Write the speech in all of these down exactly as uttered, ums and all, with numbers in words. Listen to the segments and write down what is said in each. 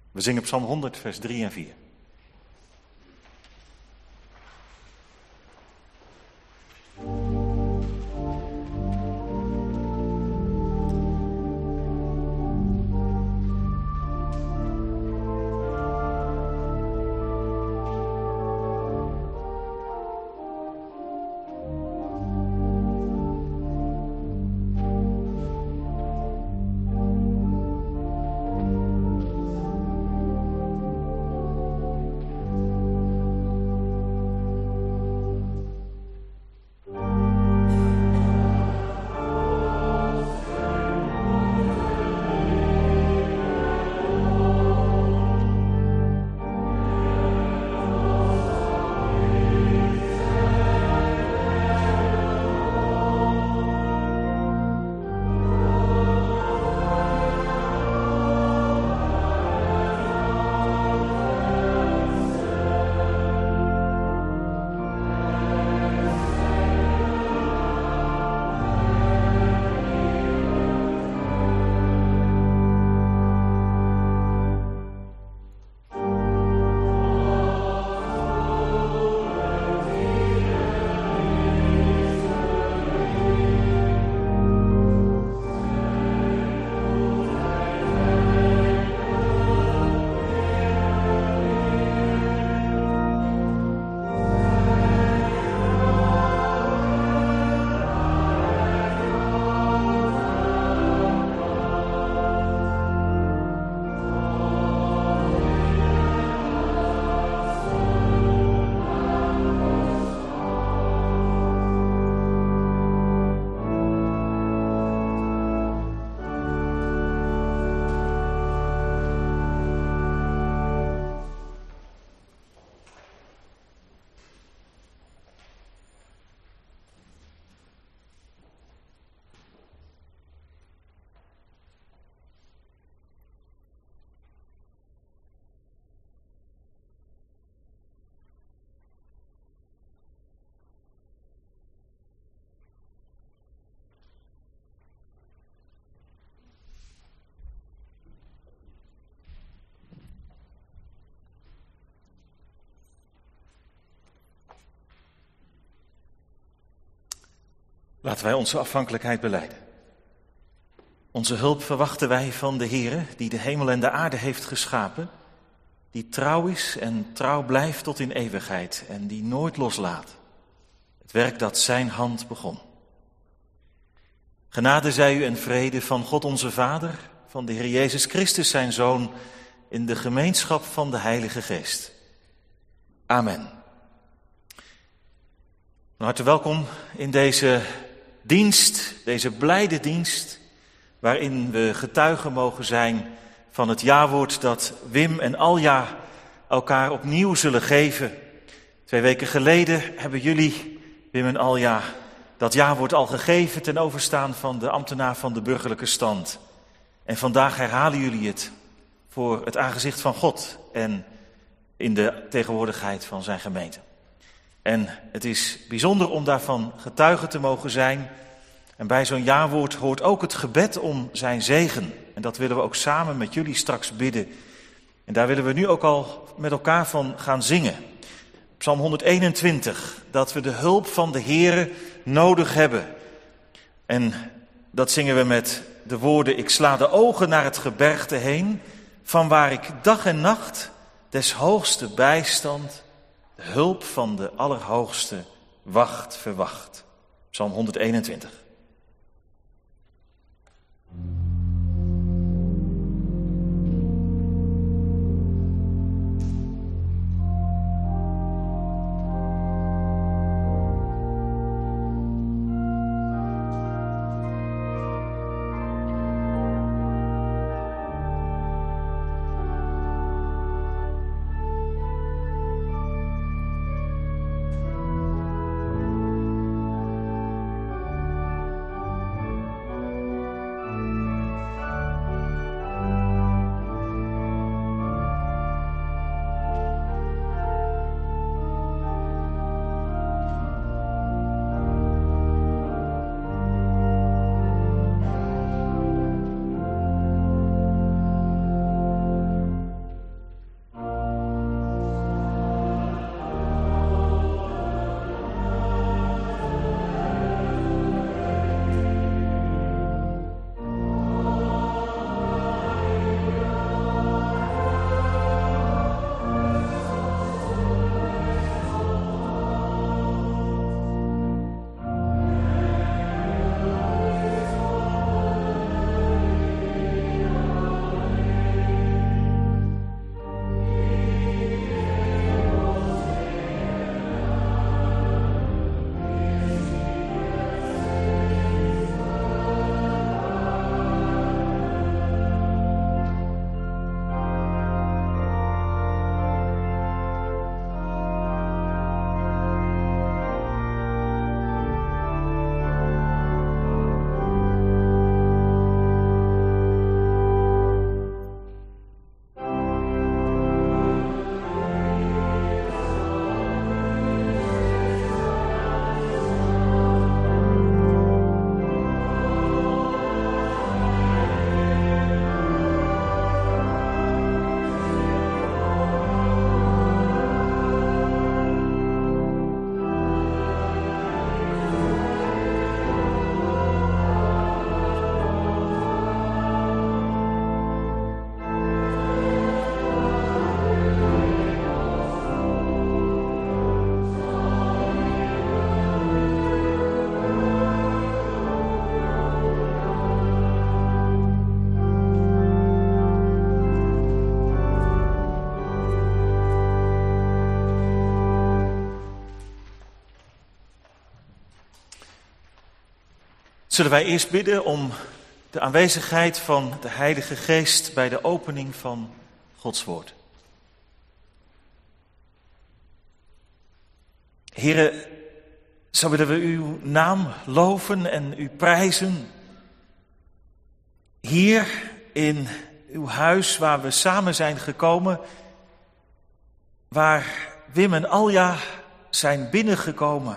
We zingen Psalm honderd, vers drie en vier. Laten wij onze afhankelijkheid belijden. Onze hulp verwachten wij van de Heere, die de hemel en de aarde heeft geschapen, die trouw is en trouw blijft tot in eeuwigheid en die nooit loslaat. Het werk dat zijn hand begon. Genade zij u en vrede van God onze Vader, van de Heer Jezus Christus zijn Zoon, in de gemeenschap van de Heilige Geest. Amen. Van harte welkom in deze dienst, deze blijde dienst, waarin we getuigen mogen zijn van het jawoord dat Wim en Alja elkaar opnieuw zullen geven. Twee weken geleden hebben jullie, Wim en Alja, dat jawoord al gegeven ten overstaan van de ambtenaar van de burgerlijke stand. En vandaag herhalen jullie het voor het aangezicht van God en in de tegenwoordigheid van zijn gemeente. En het is bijzonder om daarvan getuige te mogen zijn. En bij zo'n jawoord hoort ook het gebed om zijn zegen. En dat willen we ook samen met jullie straks bidden. En daar willen we nu ook al met elkaar van gaan zingen. Psalm honderdeenentwintig, dat we de hulp van de Heere nodig hebben. En dat zingen we met de woorden: ik sla de ogen naar het gebergte heen, van waar ik dag en nacht des hoogste bijstand, de hulp van de Allerhoogste wacht, verwacht. Psalm honderdeenentwintig. Zullen wij eerst bidden om de aanwezigheid van de Heilige Geest bij de opening van Gods woord. Here, zo willen we uw naam loven en u prijzen. Hier in uw huis waar we samen zijn gekomen, waar Wim en Alja zijn binnengekomen.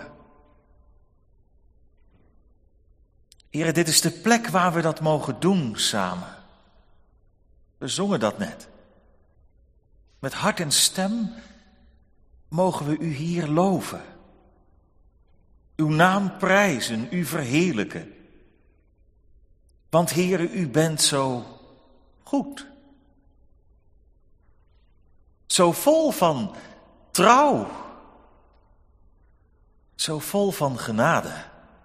Here, dit is de plek waar we dat mogen doen samen. We zongen dat net. Met hart en stem mogen we u hier loven. Uw naam prijzen, u verheerlijken. Want Heere, u bent zo goed. Zo vol van trouw. Zo vol van genade.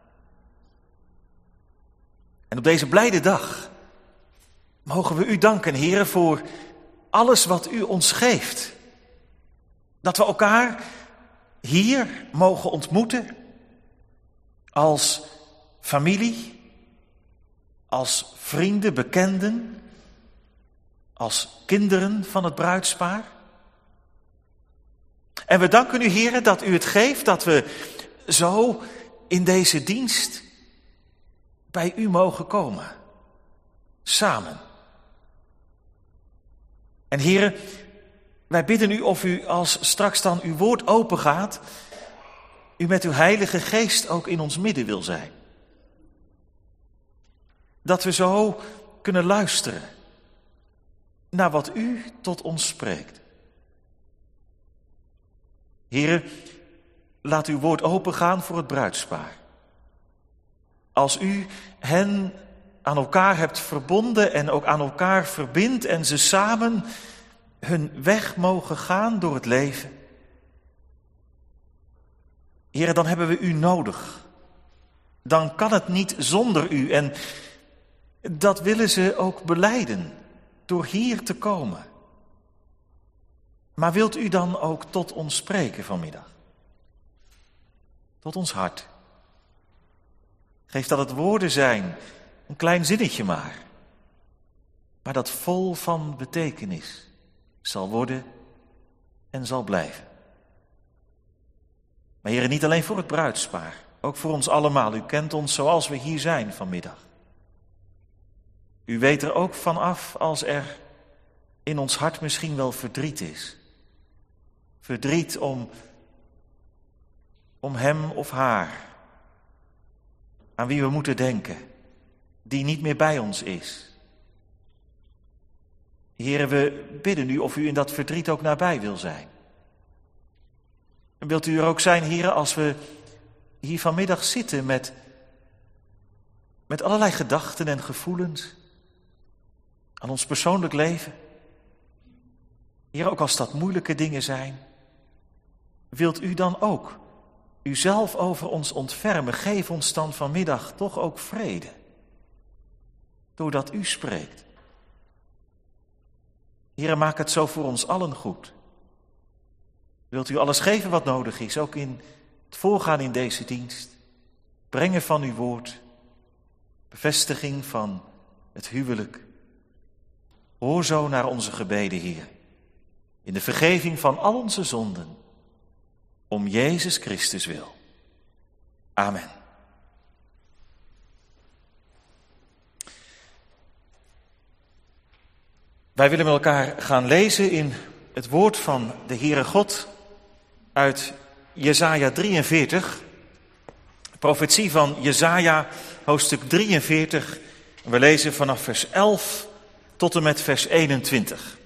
En op deze blijde dag mogen we u danken, Heere, voor alles wat u ons geeft. Dat we elkaar hier mogen ontmoeten als familie, als vrienden, bekenden, als kinderen van het bruidspaar. En we danken u, Heere, dat u het geeft dat we zo in deze dienst bij u mogen komen. Samen. En Heere, wij bidden u of u, als straks dan uw woord open gaat, u met uw Heilige Geest ook in ons midden wil zijn. Dat we zo kunnen luisteren naar wat u tot ons spreekt. Heere, laat uw woord opengaan voor het bruidspaar. Als u hen aan elkaar hebt verbonden en ook aan elkaar verbindt en ze samen hun weg mogen gaan door het leven. Heere, dan hebben we u nodig. Dan kan het niet zonder u en dat willen ze ook belijden door hier te komen. Maar wilt u dan ook tot ons spreken vanmiddag? Tot ons hart. Geef dat het woorden zijn, een klein zinnetje maar. Maar dat vol van betekenis zal worden en zal blijven. Maar Heere, niet alleen voor het bruidspaar, ook voor ons allemaal. U kent ons zoals we hier zijn vanmiddag. U weet er ook van af als er in ons hart misschien wel verdriet is. Verdriet om, om hem of haar, aan wie we moeten denken, die niet meer bij ons is. Heere, we bidden u of u in dat verdriet ook nabij wil zijn. En wilt u er ook zijn, Heere, als we hier vanmiddag zitten met, met allerlei gedachten en gevoelens aan ons persoonlijk leven. Heere, ook als dat moeilijke dingen zijn, wilt u dan ook uzelf over ons ontfermen. Geef ons dan vanmiddag toch ook vrede, doordat u spreekt. Heere, maak het zo voor ons allen goed. Wilt u alles geven wat nodig is, ook in het voorgaan in deze dienst. Brengen van uw woord, bevestiging van het huwelijk. Hoor zo naar onze gebeden, Heer, in de vergeving van al onze zonden, om Jezus Christus wil. Amen. Wij willen met elkaar gaan lezen in het woord van de Heere God uit Jesaja drieënveertig. Profetie van Jesaja, hoofdstuk drieënveertig. We lezen vanaf vers elf tot en met vers eenentwintig.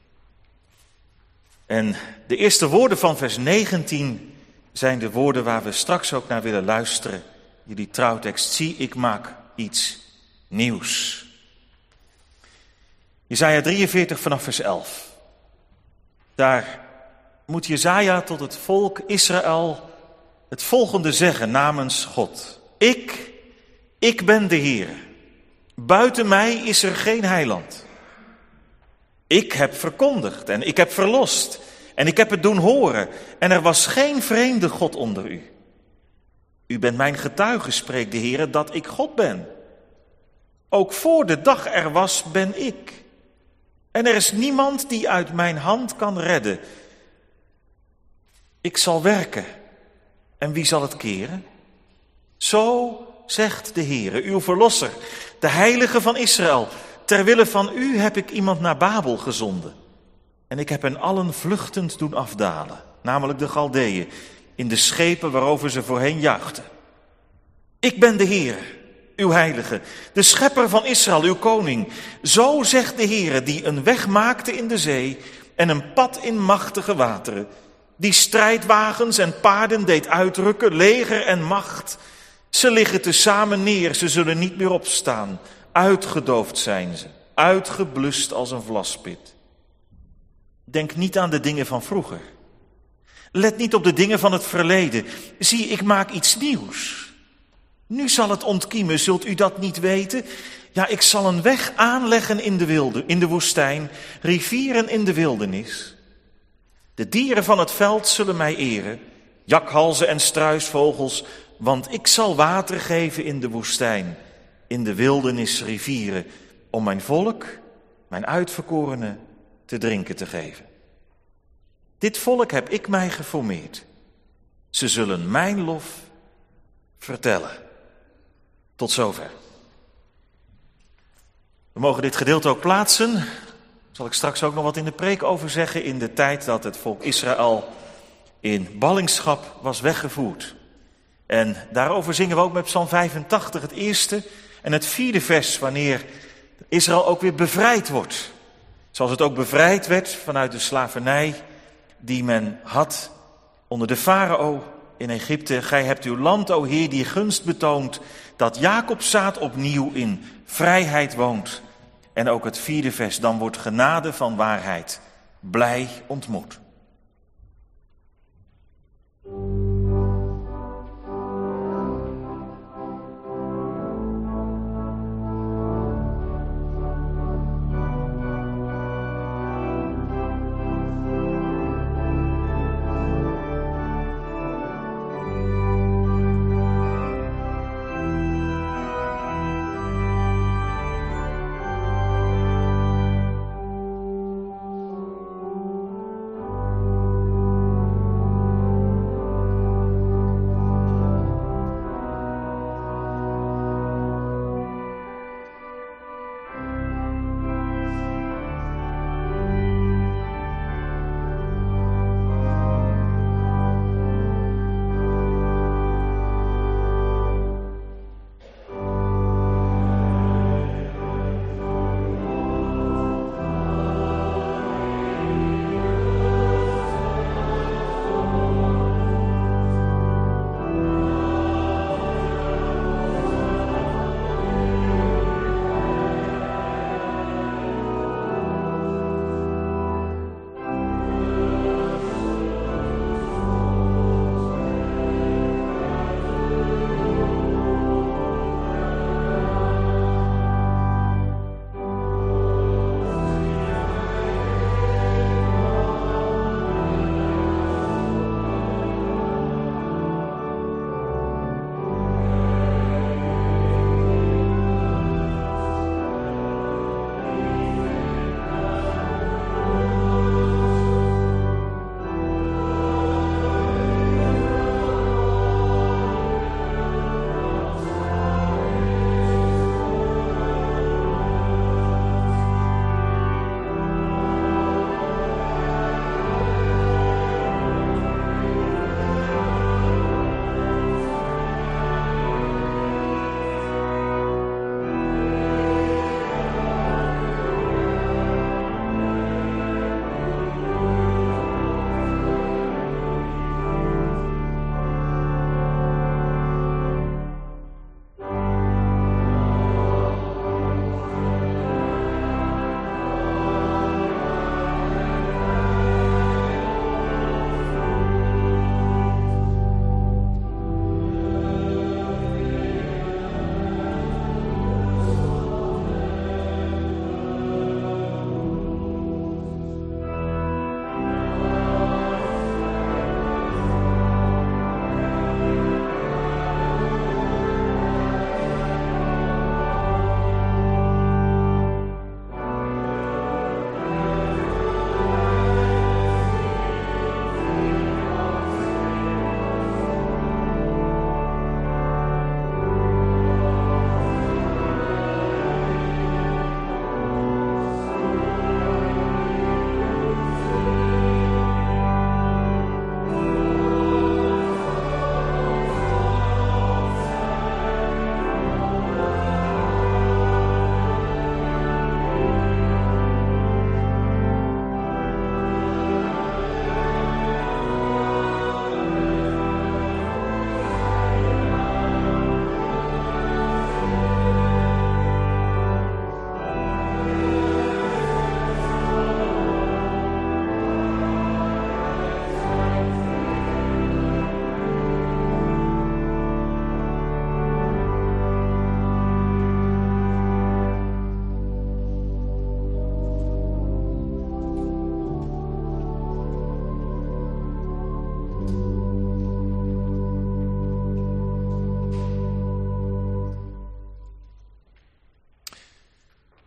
En de eerste woorden van vers negentien zijn de woorden waar we straks ook naar willen luisteren. Jullie trouwtekst, zie, ik maak iets nieuws. Jesaja drieënveertig vanaf vers elf. Daar moet Jesaja tot het volk Israël het volgende zeggen namens God. Ik, ik ben de Heer. Buiten mij is er geen heiland. Ik heb verkondigd en ik heb verlost en ik heb het doen horen en er was geen vreemde God onder u. U bent mijn getuige, spreekt de Heere, dat ik God ben. Ook voor de dag er was, ben ik. En er is niemand die uit mijn hand kan redden. Ik zal werken. En wie zal het keren? Zo zegt de Heere, uw verlosser, de heilige van Israël. Ter wille van u heb ik iemand naar Babel gezonden. En ik heb hen allen vluchtend doen afdalen, namelijk de Galdeeën, in de schepen waarover ze voorheen juichten. Ik ben de Heere, uw heilige, de schepper van Israël, uw koning. Zo zegt de Heere, die een weg maakte in de zee en een pad in machtige wateren. Die strijdwagens en paarden deed uitrukken, leger en macht. Ze liggen tezamen neer, ze zullen niet meer opstaan. Uitgedoofd zijn ze, uitgeblust als een vlaspit. Denk niet aan de dingen van vroeger. Let niet op de dingen van het verleden. Zie, ik maak iets nieuws. Nu zal het ontkiemen, zult u dat niet weten? Ja, ik zal een weg aanleggen in de wilde, in de woestijn, rivieren in de wildernis. De dieren van het veld zullen mij eren, jakhalzen en struisvogels, want ik zal water geven in de woestijn, in de wildernis rivieren, om mijn volk, mijn uitverkorenen, te drinken te geven. Dit volk heb ik mij geformeerd. Ze zullen mijn lof vertellen. Tot zover. We mogen dit gedeelte ook plaatsen. Daar zal ik straks ook nog wat in de preek over zeggen. In de tijd dat het volk Israël in ballingschap was weggevoerd. En daarover zingen we ook met Psalm vijfentachtig, het eerste en het vierde vers, wanneer Israël ook weer bevrijd wordt. Zoals het ook bevrijd werd vanuit de slavernij die men had onder de farao in Egypte. Gij hebt uw land, o Heer, die gunst betoont, dat Jacobzaad opnieuw in vrijheid woont. En ook het vierde vers, dan wordt genade van waarheid blij ontmoet.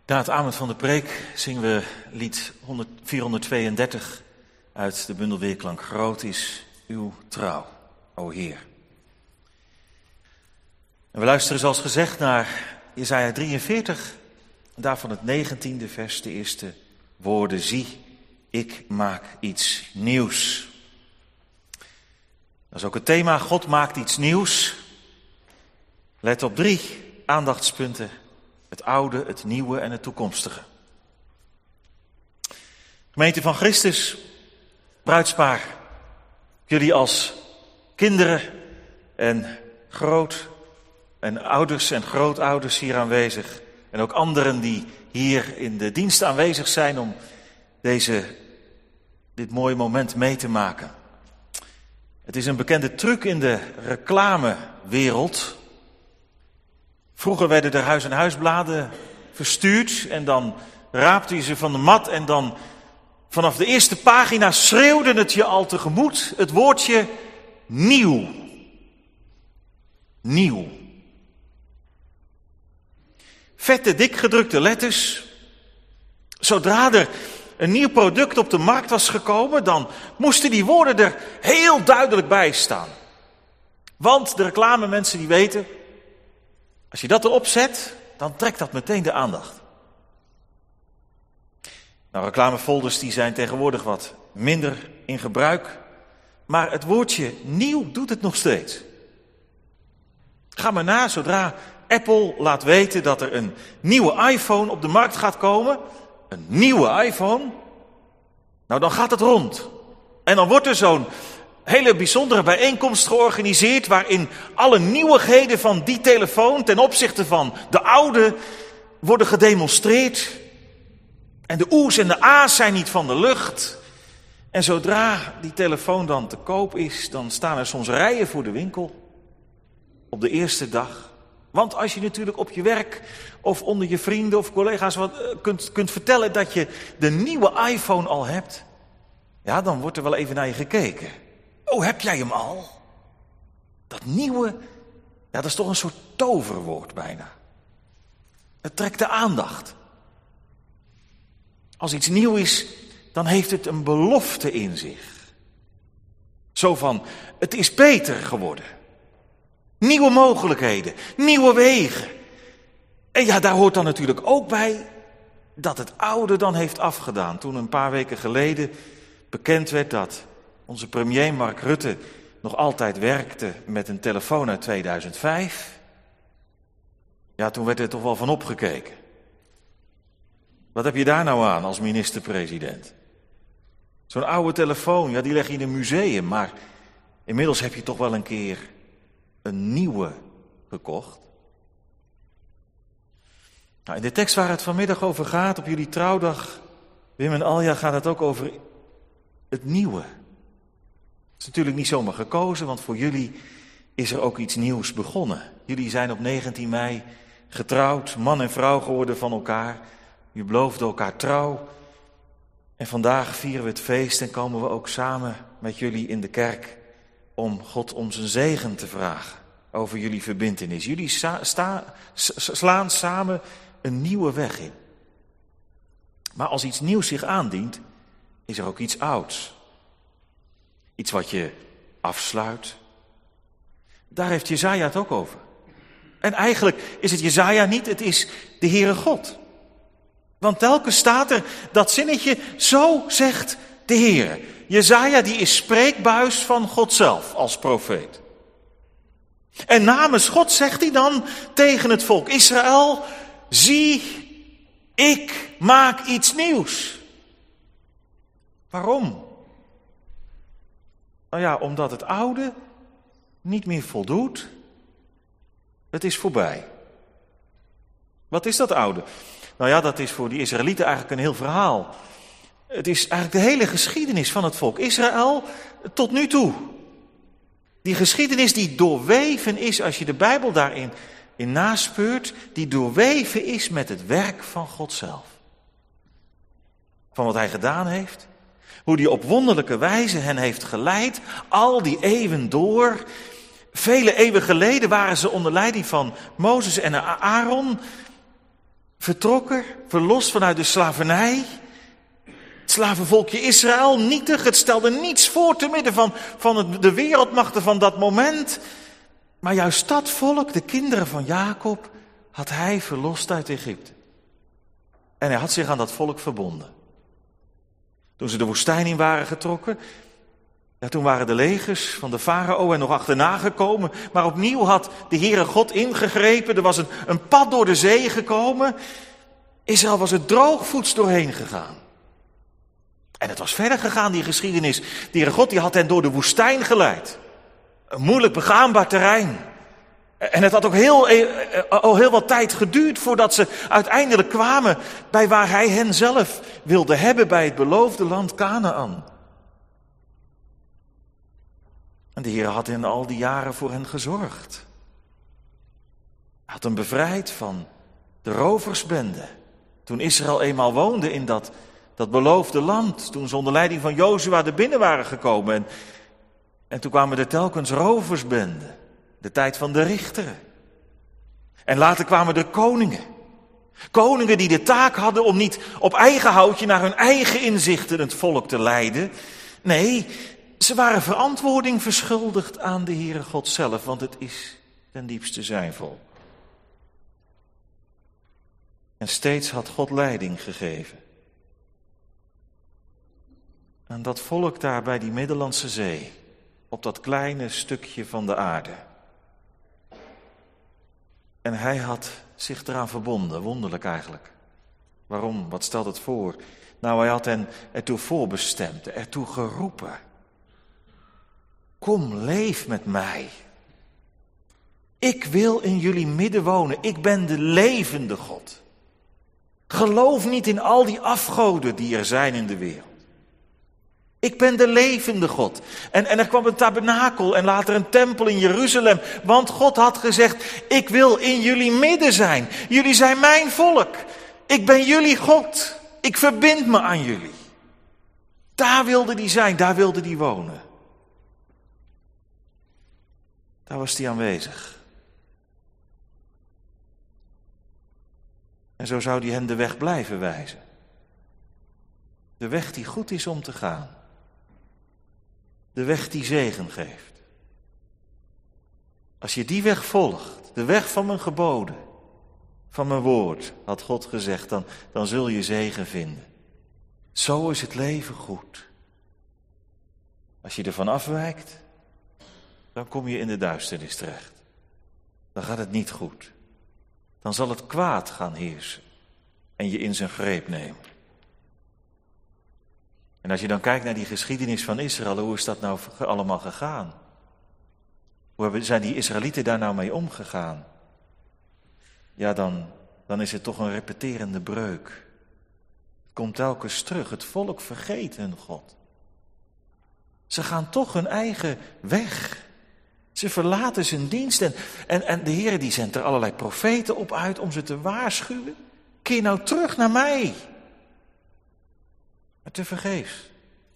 Na het amen van de preek zingen we lied vierhonderdtweeëndertig uit de bundel Weerklank. Groot is uw trouw, o Heer. En we luisteren zoals gezegd naar Jesaja drieënveertig, daarvan het negentiende vers, de eerste woorden. Zie, ik maak iets nieuws. Dat is ook het thema, God maakt iets nieuws. Let op drie aandachtspunten. Het oude, het nieuwe en het toekomstige. Gemeente van Christus, bruidspaar, jullie als kinderen en groot en ouders en grootouders hier aanwezig. En ook anderen die hier in de dienst aanwezig zijn om deze, dit mooie moment mee te maken. Het is een bekende truc in de reclamewereld. Vroeger werden er huis- en huisbladen verstuurd en dan raapte je ze van de mat en dan vanaf de eerste pagina schreeuwde het je al tegemoet het woordje nieuw. Nieuw. Vette, dik gedrukte letters. Zodra er een nieuw product op de markt was gekomen, dan moesten die woorden er heel duidelijk bij staan. Want de reclamemensen die weten, als je dat erop zet, dan trekt dat meteen de aandacht. Nou, reclamefolders die zijn tegenwoordig wat minder in gebruik, maar het woordje nieuw doet het nog steeds. Ga maar na, zodra Apple laat weten dat er een nieuwe iPhone op de markt gaat komen, een nieuwe iPhone, nou dan gaat het rond. En dan wordt er zo'n hele bijzondere bijeenkomst georganiseerd waarin alle nieuwigheden van die telefoon ten opzichte van de oude worden gedemonstreerd. En de oe's en de a's zijn niet van de lucht. En zodra die telefoon dan te koop is, dan staan er soms rijen voor de winkel op de eerste dag. Want als je natuurlijk op je werk of onder je vrienden of collega's wat, kunt, kunt vertellen dat je de nieuwe iPhone al hebt, ja, dan wordt er wel even naar je gekeken. Oh, heb jij hem al? Dat nieuwe, ja, dat is toch een soort toverwoord bijna. Het trekt de aandacht. Als iets nieuw is, dan heeft het een belofte in zich. Zo van, het is beter geworden. Nieuwe mogelijkheden, nieuwe wegen. En ja, daar hoort dan natuurlijk ook bij dat het oude dan heeft afgedaan. Toen een paar weken geleden bekend werd dat onze premier Mark Rutte nog altijd werkte met een telefoon uit tweeduizend vijf. Ja, toen werd er toch wel van opgekeken. Wat heb je daar nou aan als minister-president? Zo'n oude telefoon, ja, die leg je in een museum, maar inmiddels heb je toch wel een keer een nieuwe gekocht. Nou, in de tekst waar het vanmiddag over gaat, op jullie trouwdag, Wim en Alja, gaat het ook over het nieuwe. Het is natuurlijk niet zomaar gekozen, want voor jullie is er ook iets nieuws begonnen. Jullie zijn op negentien mei getrouwd, man en vrouw geworden van elkaar. U beloofde elkaar trouw. En vandaag vieren we het feest en komen we ook samen met jullie in de kerk om God om zijn zegen te vragen over jullie verbintenis. Jullie sa- sta- slaan samen een nieuwe weg in. Maar als iets nieuws zich aandient, is er ook iets ouds. Iets wat je afsluit. Daar heeft Jesaja het ook over. En eigenlijk is het Jesaja niet, het is de Heere God. Want telkens staat er dat zinnetje, zo zegt de Heere. Jesaja die is spreekbuis van God zelf als profeet. En namens God zegt hij dan tegen het volk Israël, zie, ik maak iets nieuws. Waarom? Nou ja, omdat het oude niet meer voldoet. Het is voorbij. Wat is dat oude? Nou ja, dat is voor die Israëlieten eigenlijk een heel verhaal. Het is eigenlijk de hele geschiedenis van het volk Israël tot nu toe. Die geschiedenis die doorweven is, als je de Bijbel daarin in naspeurt, die doorweven is met het werk van God zelf. Van wat hij gedaan heeft. Hoe hij op wonderlijke wijze hen heeft geleid, al die eeuwen door. Vele eeuwen geleden waren ze onder leiding van Mozes en Aaron. vertrokken, verlost vanuit de slavernij. Het slavenvolkje Israël, nietig, het stelde niets voor te midden van, van het, de wereldmachten van dat moment. Maar juist dat volk, de kinderen van Jacob, had hij verlost uit Egypte. En hij had zich aan dat volk verbonden. Toen ze de woestijn in waren getrokken, ja, toen waren de legers van de farao er nog achterna gekomen. Maar opnieuw had de Heere God ingegrepen. Er was een, een pad door de zee gekomen. Israël was er droogvoets doorheen gegaan. En het was verder gegaan, die geschiedenis. De Heere God die had hen door de woestijn geleid. Een moeilijk begaanbaar terrein. En het had ook heel, al heel wat tijd geduurd voordat ze uiteindelijk kwamen bij waar hij hen zelf wilde hebben, bij het beloofde land Kanaan. En de Heer had in al die jaren voor hen gezorgd. Hij had hen bevrijd van de roversbende. Toen Israël eenmaal woonde in dat, dat beloofde land, toen ze onder leiding van Jozua er binnen waren gekomen. En, en toen kwamen er telkens roversbenden. De tijd van de richteren. En later kwamen er koningen. Koningen die de taak hadden om niet op eigen houtje naar hun eigen inzichten het volk te leiden. Nee, ze waren verantwoording verschuldigd aan de Heere God zelf, want het is ten diepste zijn volk. En steeds had God leiding gegeven. En dat volk daar bij die Middellandse Zee, op dat kleine stukje van de aarde. En hij had zich eraan verbonden, wonderlijk eigenlijk. Waarom? Wat stelt het voor? Nou, hij had hen ertoe voorbestemd, ertoe geroepen. Kom, leef met mij. Ik wil in jullie midden wonen. Ik ben de levende God. Geloof niet in al die afgoden die er zijn in de wereld. Ik ben de levende God. En, en er kwam een tabernakel en later een tempel in Jeruzalem. Want God had gezegd, ik wil in jullie midden zijn. Jullie zijn mijn volk. Ik ben jullie God. Ik verbind me aan jullie. Daar wilde hij zijn, daar wilde hij wonen. Daar was hij aanwezig. En zo zou hij hen de weg blijven wijzen. De weg die goed is om te gaan. De weg die zegen geeft. Als je die weg volgt, de weg van mijn geboden, van mijn woord, had God gezegd, dan, dan zul je zegen vinden. Zo is het leven goed. Als je ervan afwijkt, dan kom je in de duisternis terecht. Dan gaat het niet goed. Dan zal het kwaad gaan heersen en je in zijn greep nemen. En als je dan kijkt naar die geschiedenis van Israël, hoe is dat nou allemaal gegaan? Hoe zijn die Israëlieten daar nou mee omgegaan? Ja, dan, dan is het toch een repeterende breuk. Het komt telkens terug. Het volk vergeet hun God. Ze gaan toch hun eigen weg. Ze verlaten zijn dienst. En, en, en de Heer die zendt er allerlei profeten op uit om ze te waarschuwen. Keer nou terug naar mij. Maar tevergeefs.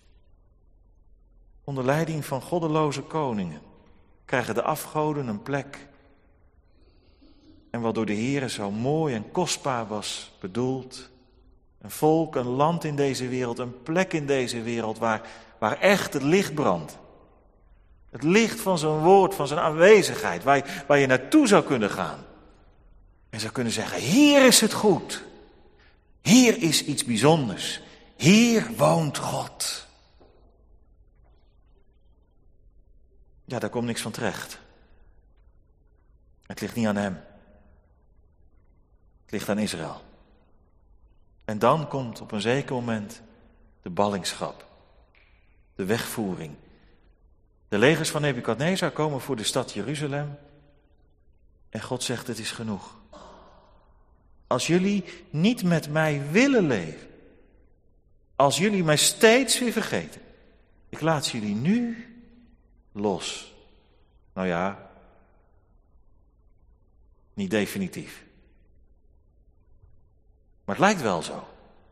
Onder leiding van goddeloze koningen krijgen de afgoden een plek. En wat door de Heere zo mooi en kostbaar was bedoeld. Een volk, een land in deze wereld, een plek in deze wereld waar, waar echt het licht brandt. Het licht van zijn woord, van zijn aanwezigheid, waar je, waar je naartoe zou kunnen gaan. En zou kunnen zeggen, hier is het goed. Hier is iets bijzonders. Hier woont God. Ja, daar komt niks van terecht. Het ligt niet aan hem. Het ligt aan Israël. En dan komt op een zeker moment de ballingschap. De wegvoering. De legers van Nebukadnezar komen voor de stad Jeruzalem. En God zegt, het is genoeg. Als jullie niet met mij willen leven. Als jullie mij steeds weer vergeten. Ik laat jullie nu los. Nou ja, niet definitief. Maar het lijkt wel zo.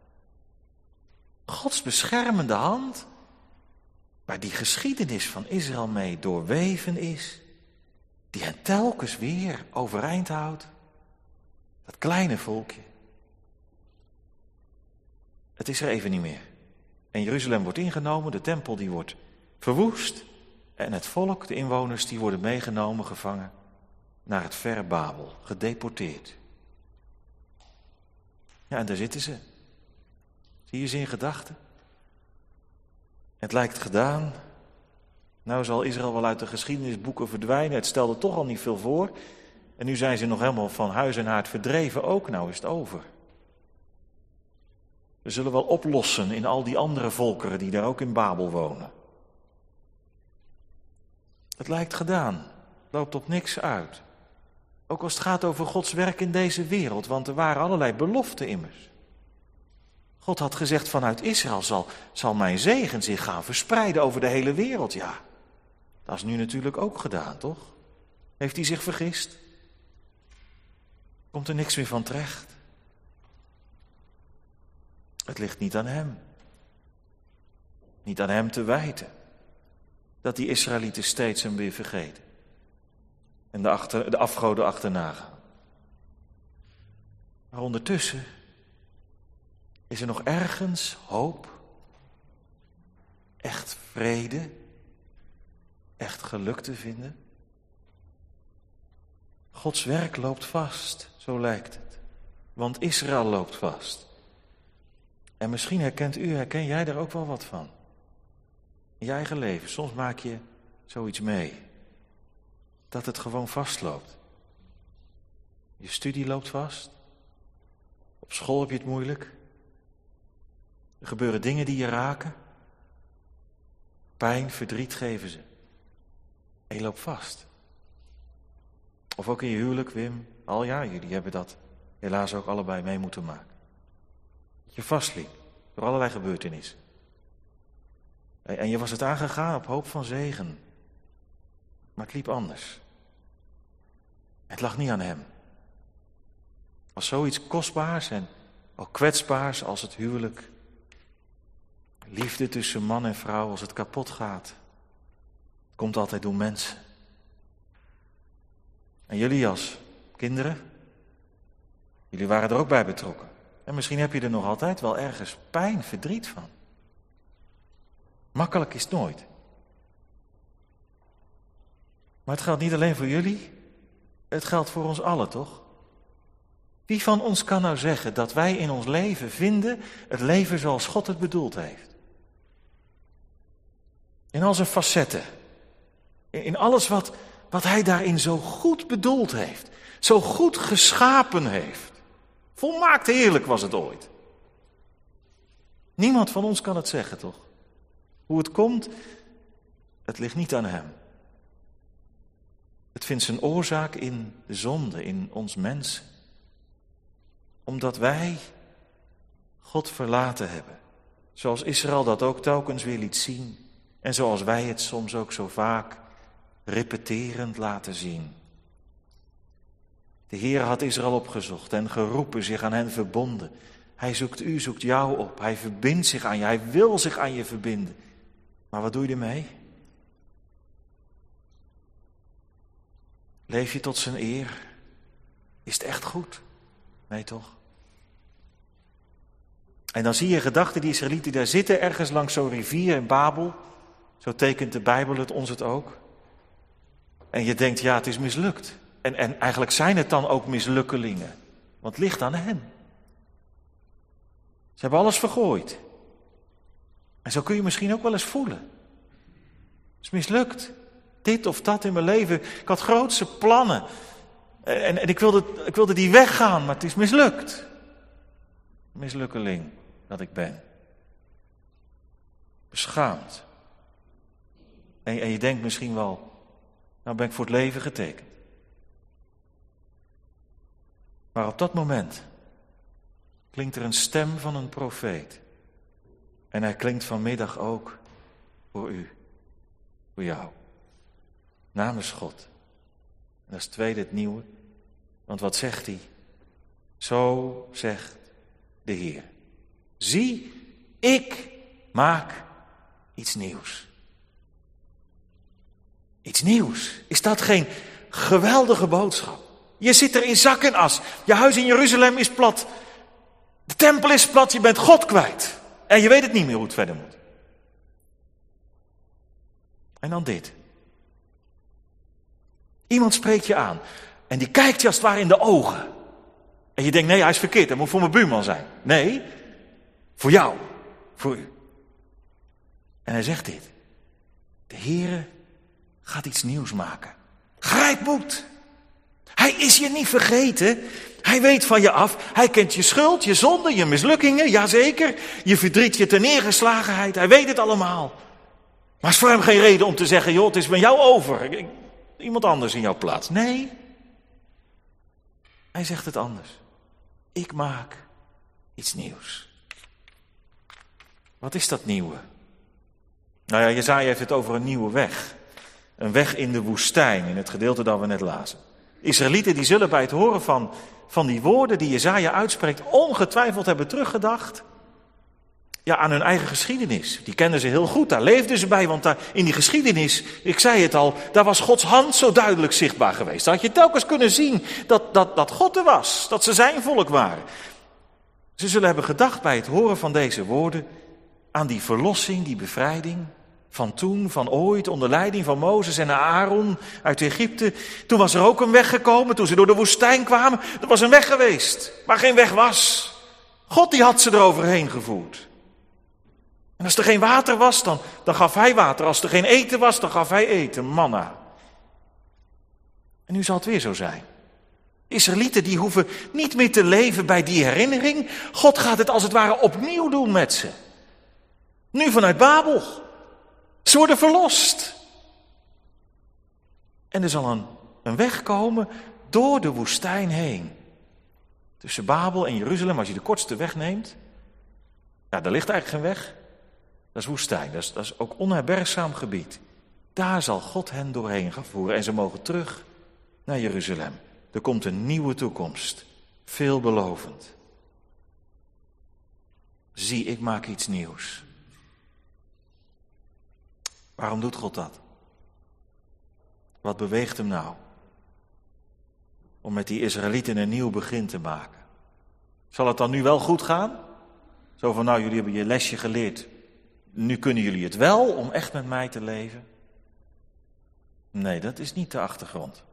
Gods beschermende hand, waar die geschiedenis van Israël mee doorweven is, die hen telkens weer overeind houdt. Dat kleine volkje, het is er even niet meer. En Jeruzalem wordt ingenomen, de tempel die wordt verwoest. En het volk, de inwoners, die worden meegenomen, gevangen naar het verre Babel, gedeporteerd. Ja, en daar zitten ze. Zie je ze in gedachten? Het lijkt gedaan. Nou zal Israël wel uit de geschiedenisboeken verdwijnen. Het stelde toch al niet veel voor. En nu zijn ze nog helemaal van huis en haard verdreven ook. Nou is het over. We zullen wel oplossen in al die andere volkeren die daar ook in Babel wonen. Het lijkt gedaan. Het loopt op niks uit. Ook als het gaat over Gods werk in deze wereld. Want er waren allerlei beloften immers. God had gezegd, vanuit Israël zal, zal mijn zegen zich gaan verspreiden over de hele wereld. Ja, dat is nu natuurlijk ook gedaan, toch? Heeft hij zich vergist? Komt er niks meer van terecht? Het ligt niet aan hem. Niet aan hem te wijten. Dat die Israëlieten steeds hem weer vergeten. En de, achter, de afgoden achterna gaan. Maar ondertussen is er nog ergens hoop, echt vrede, echt geluk te vinden. Gods werk loopt vast, zo lijkt het. Want Israël loopt vast. En misschien herkent u, herken jij daar ook wel wat van. In je eigen leven, soms maak je zoiets mee. Dat het gewoon vastloopt. Je studie loopt vast. Op school heb je het moeilijk. Er gebeuren dingen die je raken. Pijn, verdriet geven ze. En je loopt vast. Of ook in je huwelijk, Wim. Al ja, jullie hebben dat helaas ook allebei mee moeten maken. Dat je vastliep door allerlei gebeurtenissen. En je was het aangegaan op hoop van zegen. Maar het liep anders. Het lag niet aan hem. Als zoiets kostbaars en ook kwetsbaars als het huwelijk. Liefde tussen man en vrouw, als het kapot gaat. Het komt altijd door mensen. En jullie als kinderen, jullie waren er ook bij betrokken. En misschien heb je er nog altijd wel ergens pijn, verdriet van. Makkelijk is het nooit. Maar het geldt niet alleen voor jullie, het geldt voor ons allen, toch? Wie van ons kan nou zeggen dat wij in ons leven vinden het leven zoals God het bedoeld heeft? In al zijn facetten. In alles wat, wat hij daarin zo goed bedoeld heeft. Zo goed geschapen heeft. Volmaakt heerlijk was het ooit. Niemand van ons kan het zeggen, toch? Hoe het komt, het ligt niet aan hem. Het vindt zijn oorzaak in de zonde, in ons mensen. Omdat wij God verlaten hebben. Zoals Israël dat ook telkens weer liet zien. En zoals wij het soms ook zo vaak repeterend laten zien. De Heer had Israël opgezocht en geroepen, zich aan hen verbonden. Hij zoekt u, zoekt jou op. Hij verbindt zich aan je, hij wil zich aan je verbinden. Maar wat doe je ermee? Leef je tot zijn eer? Is het echt goed? Nee toch? En dan zie je gedachten, die Israëlieten daar zitten ergens langs zo'n rivier in Babel. Zo tekent de Bijbel het ons het ook. En je denkt, ja, het is mislukt. En, en eigenlijk zijn het dan ook mislukkelingen. Want het ligt aan hen. Ze hebben alles vergooid. En zo kun je misschien ook wel eens voelen. Het is mislukt. Dit of dat in mijn leven. Ik had grootse plannen. En, en ik, wilde, ik wilde die weggaan, maar het is mislukt. Mislukkeling dat ik ben. Beschaamd. En, en je denkt misschien wel, nou ben ik voor het leven getekend. Maar op dat moment klinkt er een stem van een profeet. En hij klinkt vanmiddag ook voor u, voor jou. Namens God. En dat is het tweede, het nieuwe. Want wat zegt hij? Zo zegt de Heer. Zie, ik maak iets nieuws. Iets nieuws. Is dat geen geweldige boodschap? Je zit er in zak en as. Je huis in Jeruzalem is plat. De tempel is plat, je bent God kwijt. En je weet het niet meer hoe het verder moet. En dan dit. Iemand spreekt je aan. En die kijkt je als het ware in de ogen. En je denkt, nee, hij is verkeerd. Hij moet voor mijn buurman zijn. Nee, voor jou. Voor u. En hij zegt dit. De Heere gaat iets nieuws maken. Grijp moed. Hij is je niet vergeten. Hij weet van je af. Hij kent je schuld, je zonde, je mislukkingen. Jazeker. Je verdriet, je terneergeslagenheid. Hij weet het allemaal. Maar het is voor hem geen reden om te zeggen, joh, het is met jou over. Ik, iemand anders in jouw plaats. Nee. Hij zegt het anders. Ik maak iets nieuws. Wat is dat nieuwe? Nou ja, Jesaja heeft het over een nieuwe weg. Een weg in de woestijn, in het gedeelte dat we net lazen. Israëlieten die zullen bij het horen van, van die woorden die Jesaja uitspreekt, ongetwijfeld hebben teruggedacht ja, aan hun eigen geschiedenis. Die kenden ze heel goed, daar leefden ze bij, want daar, in die geschiedenis, ik zei het al, daar was Gods hand zo duidelijk zichtbaar geweest. Daar had je telkens kunnen zien dat, dat, dat God er was, dat ze zijn volk waren. Ze zullen hebben gedacht bij het horen van deze woorden aan die verlossing, die bevrijding van toen, van ooit, onder leiding van Mozes en Aaron uit Egypte. Toen was er ook een weg gekomen, toen ze door de woestijn kwamen. Er was een weg geweest, waar geen weg was. God die had ze eroverheen gevoerd. En als er geen water was, dan, dan gaf hij water. Als er geen eten was, dan gaf hij eten, manna. En nu zal het weer zo zijn. Israëlieten die hoeven niet meer te leven bij die herinnering. God gaat het als het ware opnieuw doen met ze. Nu vanuit Babel. Ze worden verlost. En er zal een, een weg komen door de woestijn heen. Tussen Babel en Jeruzalem, als je de kortste weg neemt. Ja, daar ligt eigenlijk geen weg. Dat is woestijn, dat is, dat is ook onherbergzaam gebied. Daar zal God hen doorheen gaan voeren en ze mogen terug naar Jeruzalem. Er komt een nieuwe toekomst, veelbelovend. Zie, ik maak iets nieuws. Waarom doet God dat? Wat beweegt hem nou? Om met die Israëlieten een nieuw begin te maken. Zal het dan nu wel goed gaan? Zo van, nou, jullie hebben je lesje geleerd. Nu kunnen jullie het wel om echt met mij te leven? Nee, dat is niet de achtergrond.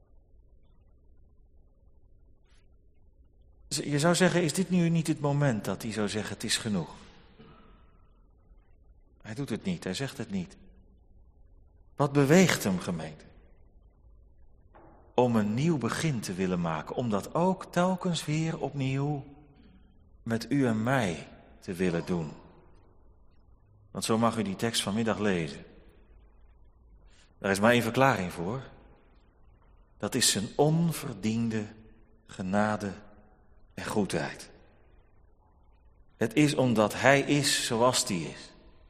Je zou zeggen, is dit nu niet het moment dat hij zou zeggen, het is genoeg? Hij doet het niet, hij zegt het niet. Wat beweegt hem, gemeente? Om een nieuw begin te willen maken, om dat ook telkens weer opnieuw met u en mij te willen doen. Want zo mag u die tekst vanmiddag lezen. Daar is maar één verklaring voor. Dat is zijn onverdiende genade en goedheid. Het is omdat hij is zoals hij is.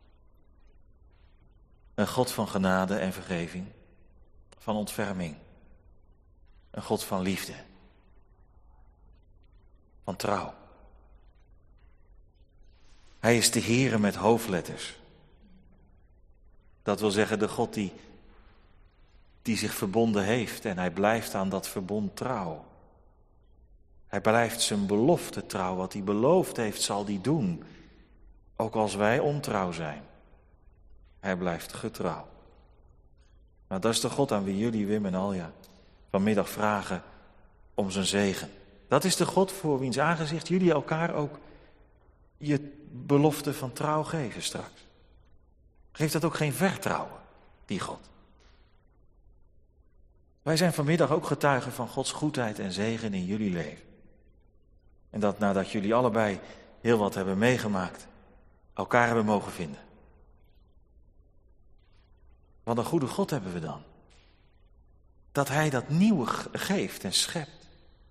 Een God van genade en vergeving, van ontferming. Een God van liefde, van trouw. Hij is de Heere met hoofdletters. Dat wil zeggen de God die, die zich verbonden heeft en hij blijft aan dat verbond trouw. Hij blijft zijn belofte trouw. Wat hij beloofd heeft zal hij doen. Ook als wij ontrouw zijn. Hij blijft getrouw. Nou, dat is de God aan wie jullie, Wim en Alja, vanmiddag vragen om zijn zegen. Dat is de God voor wiens aangezicht jullie elkaar ook je belofte van trouw geven straks. Geeft dat ook geen vertrouwen, die God. Wij zijn vanmiddag ook getuigen van Gods goedheid en zegen in jullie leven. En dat nadat jullie allebei heel wat hebben meegemaakt, elkaar hebben mogen vinden. Wat een goede God hebben we dan. Dat hij dat nieuwe geeft en schept.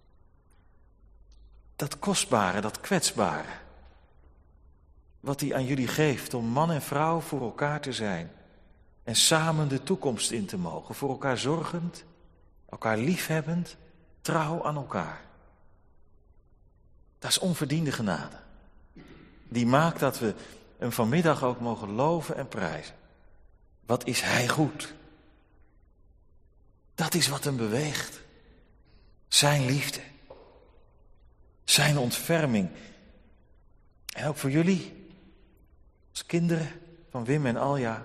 Dat kostbare, dat kwetsbare. Wat hij aan jullie geeft om man en vrouw voor elkaar te zijn. En samen de toekomst in te mogen. Voor elkaar zorgend, elkaar liefhebbend, trouw aan elkaar. Dat is onverdiende genade. Die maakt dat we hem vanmiddag ook mogen loven en prijzen. Wat is hij goed? Dat is wat hem beweegt. Zijn liefde. Zijn ontferming. En ook voor jullie, als kinderen van Wim en Alja.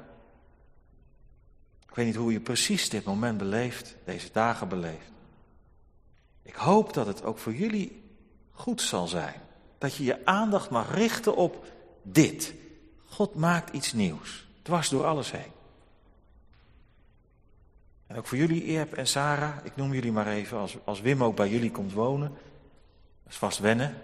Ik weet niet hoe je precies dit moment beleeft, deze dagen beleeft. Ik hoop dat het ook voor jullie goed zal zijn. Dat je je aandacht mag richten op dit. God maakt iets nieuws, dwars door alles heen. En ook voor jullie, Eerp en Sarah, ik noem jullie maar even, als, als Wim ook bij jullie komt wonen. Dat is vast wennen.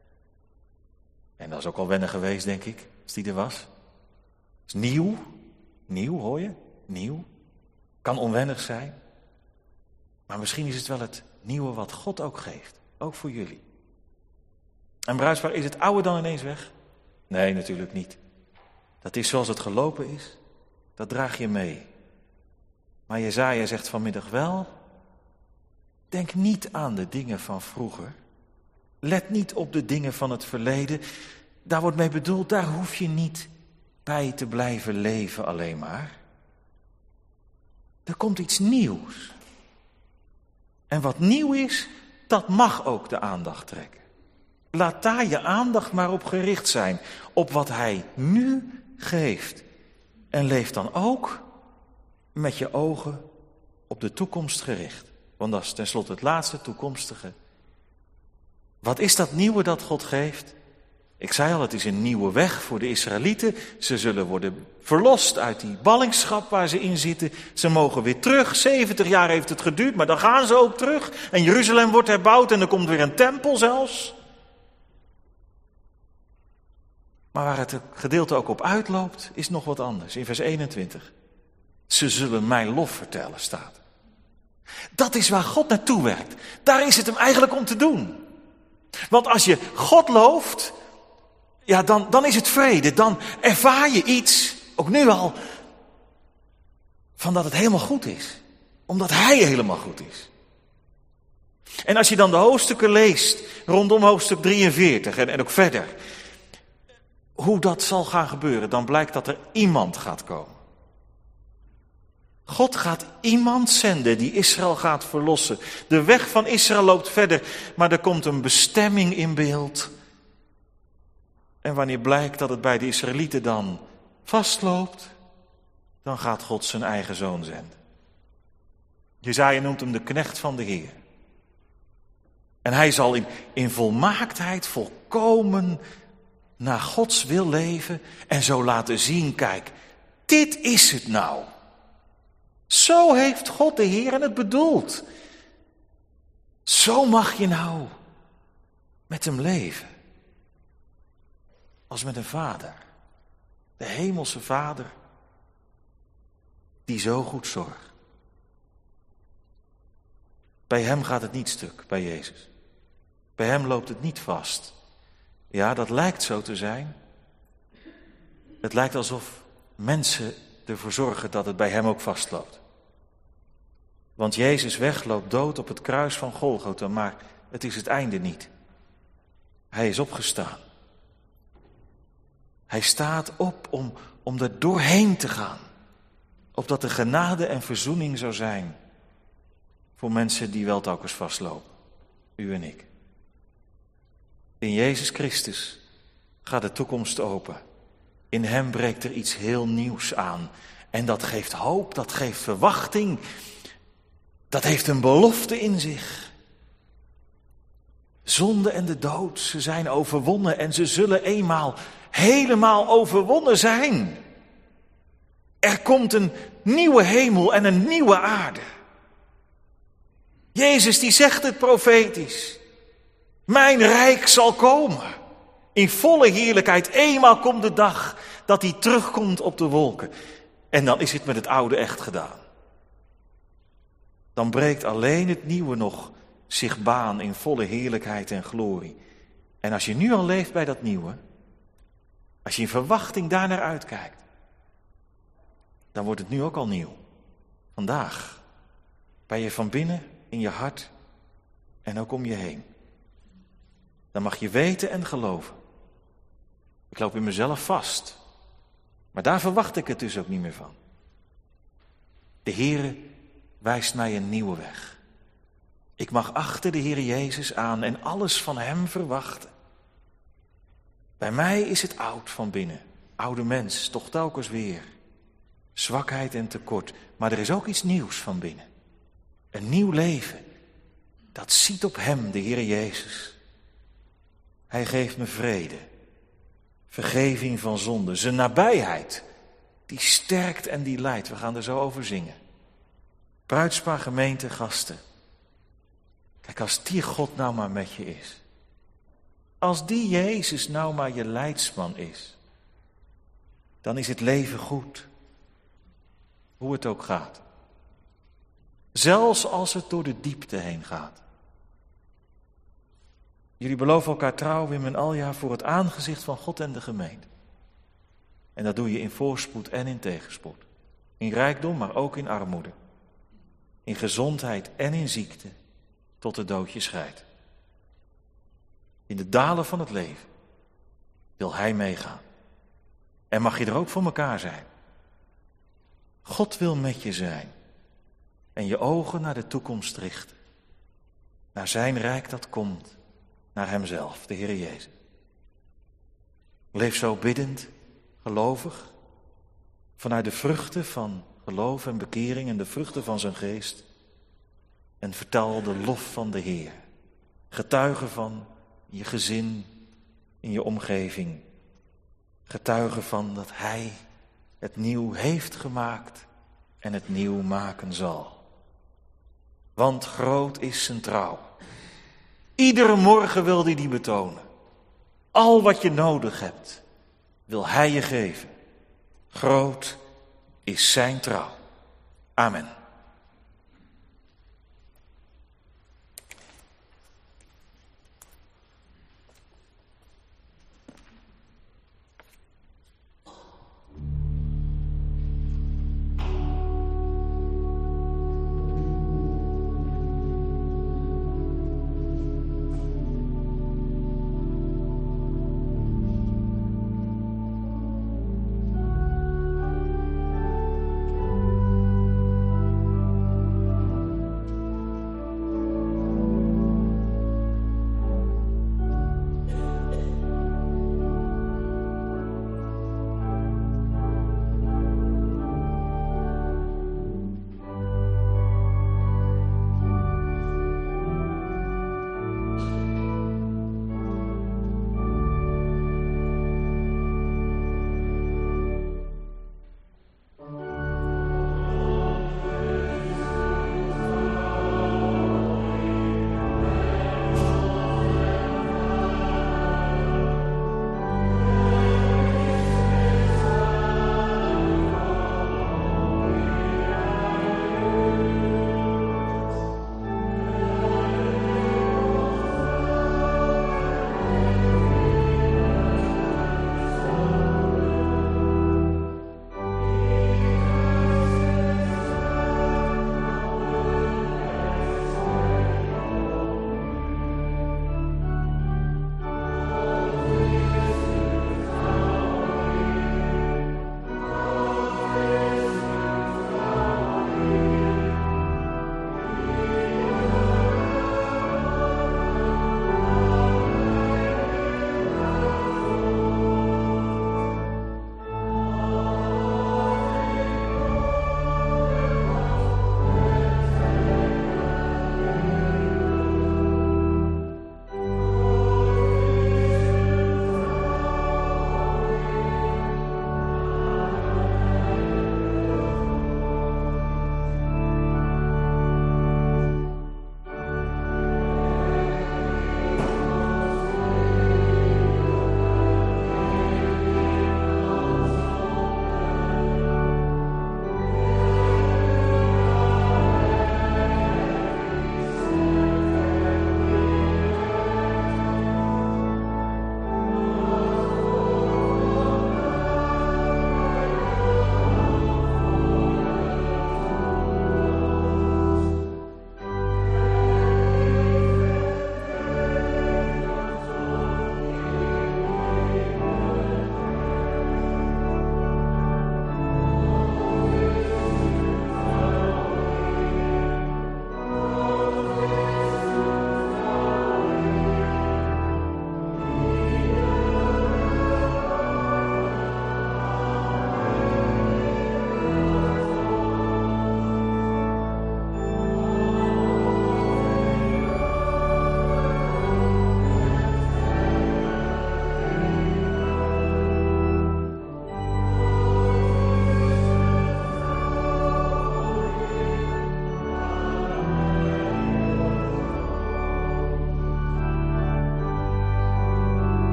En dat is ook al wennen geweest, denk ik, als die er was. Dat is nieuw. Nieuw, hoor je? Nieuw. Kan onwennig zijn. Maar misschien is het wel het nieuwe wat God ook geeft. Ook voor jullie. En bruidspaar, is het oude dan ineens weg? Nee, natuurlijk niet. Dat is zoals het gelopen is. Dat draag je mee. Maar Jesaja zegt vanmiddag wel, denk niet aan de dingen van vroeger. Let niet op de dingen van het verleden. Daar wordt mee bedoeld, daar hoef je niet bij te blijven leven alleen maar. Er komt iets nieuws. En wat nieuw is, dat mag ook de aandacht trekken. Laat daar je aandacht maar op gericht zijn, op wat hij nu geeft. En leef dan ook met je ogen op de toekomst gericht. Want dat is tenslotte het laatste toekomstige. Wat is dat nieuwe dat God geeft? Ik zei al, het is een nieuwe weg voor de Israëlieten. Ze zullen worden verlost uit die ballingschap waar ze in zitten. Ze mogen weer terug. zeventig jaar heeft het geduurd, maar dan gaan ze ook terug. En Jeruzalem wordt herbouwd en er komt weer een tempel zelfs. Maar waar het gedeelte ook op uitloopt, is nog wat anders. In vers eenentwintig. Ze zullen mijn lof vertellen, staat. Dat is waar God naartoe werkt. Daar is het hem eigenlijk om te doen. Want als je God looft, ja, dan, dan is het vrede. Dan ervaar je iets, ook nu al, van dat het helemaal goed is. Omdat hij helemaal goed is. En als je dan de hoofdstukken leest, rondom hoofdstuk drieënveertig en, en ook verder, hoe dat zal gaan gebeuren, dan blijkt dat er iemand gaat komen. God gaat iemand zenden die Israël gaat verlossen. De weg van Israël loopt verder, maar er komt een bestemming in beeld. En wanneer blijkt dat het bij de Israëlieten dan vastloopt, dan gaat God zijn eigen zoon zenden. Jesaja noemt hem de knecht van de Heer. En hij zal in, in volmaaktheid volkomen naar Gods wil leven en zo laten zien, kijk, dit is het nou. Zo heeft God de Heer het bedoeld. Zo mag je nou met hem leven. Als met een vader. De hemelse vader. Die zo goed zorgt. Bij hem gaat het niet stuk, bij Jezus. Bij hem loopt het niet vast. Ja, dat lijkt zo te zijn. Het lijkt alsof mensen ervoor zorgen dat het bij hem ook vastloopt. Want Jezus' weg loopt dood op het kruis van Golgotha, maar het is het einde niet. Hij is opgestaan. Hij staat op om, om er doorheen te gaan. Opdat er genade en verzoening zou zijn voor mensen die wel telkens vastlopen. U en ik. In Jezus Christus gaat de toekomst open. In hem breekt er iets heel nieuws aan. En dat geeft hoop, dat geeft verwachting. Dat heeft een belofte in zich. Zonde en de dood, ze zijn overwonnen en ze zullen eenmaal helemaal overwonnen zijn. Er komt een nieuwe hemel en een nieuwe aarde. Jezus die zegt het profetisch. Mijn rijk zal komen. In volle heerlijkheid. Eenmaal komt de dag dat hij terugkomt op de wolken. En dan is het met het oude echt gedaan. Dan breekt alleen het nieuwe nog zich baan in volle heerlijkheid en glorie. En als je nu al leeft bij dat nieuwe, als je in verwachting daarnaar uitkijkt, dan wordt het nu ook al nieuw. Vandaag. Bij je van binnen, in je hart en ook om je heen. Dan mag je weten en geloven. Ik loop in mezelf vast. Maar daar verwacht ik het dus ook niet meer van. De Heere wijst mij een nieuwe weg. Ik mag achter de Heer Jezus aan en alles van hem verwachten. Bij mij is het oud van binnen. Oude mens, toch telkens weer. Zwakheid en tekort. Maar er is ook iets nieuws van binnen. Een nieuw leven. Dat ziet op hem, de Heer Jezus. Hij geeft me vrede. Vergeving van zonde. Zijn nabijheid. Die sterkt en die leidt. We gaan er zo over zingen. Bruidspaar, gemeente, gasten. Kijk, als die God nou maar met je is. Als die Jezus nou maar je leidsman is. Dan is het leven goed. Hoe het ook gaat. Zelfs als het door de diepte heen gaat. Jullie beloven elkaar trouw, Wim en Alja, voor het aangezicht van God en de gemeente. En dat doe je in voorspoed en in tegenspoed. In rijkdom, maar ook in armoede. In gezondheid en in ziekte, tot de dood je scheidt. In de dalen van het leven wil Hij meegaan. En mag je er ook voor elkaar zijn. God wil met je zijn. En je ogen naar de toekomst richten. Naar zijn rijk dat komt. Naar Hemzelf, de Heer Jezus. Leef zo biddend, gelovig. Vanuit de vruchten van geloof en bekering en de vruchten van zijn geest. En vertel de lof van de Heer. Getuige van je gezin, in je omgeving. Getuige van dat Hij het nieuw heeft gemaakt en het nieuw maken zal. Want groot is zijn trouw. Iedere morgen wil Hij die betonen. Al wat je nodig hebt, wil Hij je geven. Groot is zijn trouw. Amen.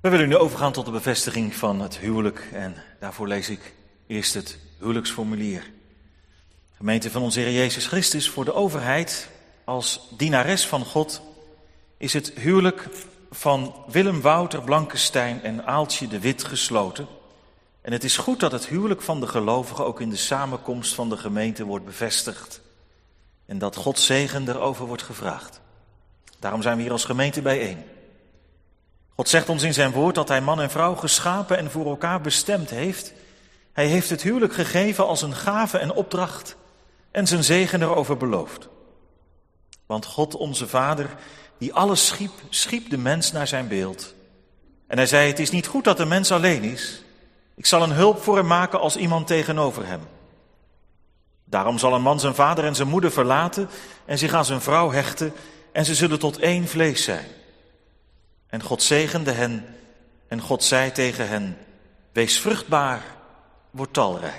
We willen nu overgaan tot de bevestiging van het huwelijk en daarvoor lees ik eerst het huwelijksformulier. Gemeente van onze Heer Jezus Christus, voor de overheid als dienares van God is het huwelijk van Willem Wouter Blankenstein en Aaltje de Wit gesloten. En het is goed dat het huwelijk van de gelovigen ook in de samenkomst van de gemeente wordt bevestigd. En dat Gods zegen erover wordt gevraagd. Daarom zijn we hier als gemeente bijeen. God zegt ons in zijn woord dat hij man en vrouw geschapen en voor elkaar bestemd heeft. Hij heeft het huwelijk gegeven als een gave en opdracht en zijn zegen erover beloofd. Want God onze Vader, die alles schiep, schiep de mens naar zijn beeld. En hij zei, het is niet goed dat de mens alleen is. Ik zal een hulp voor hem maken als iemand tegenover hem. Daarom zal een man zijn vader en zijn moeder verlaten en zich aan zijn vrouw hechten en ze zullen tot één vlees zijn. En God zegende hen en God zei tegen hen, wees vruchtbaar, word talrijk.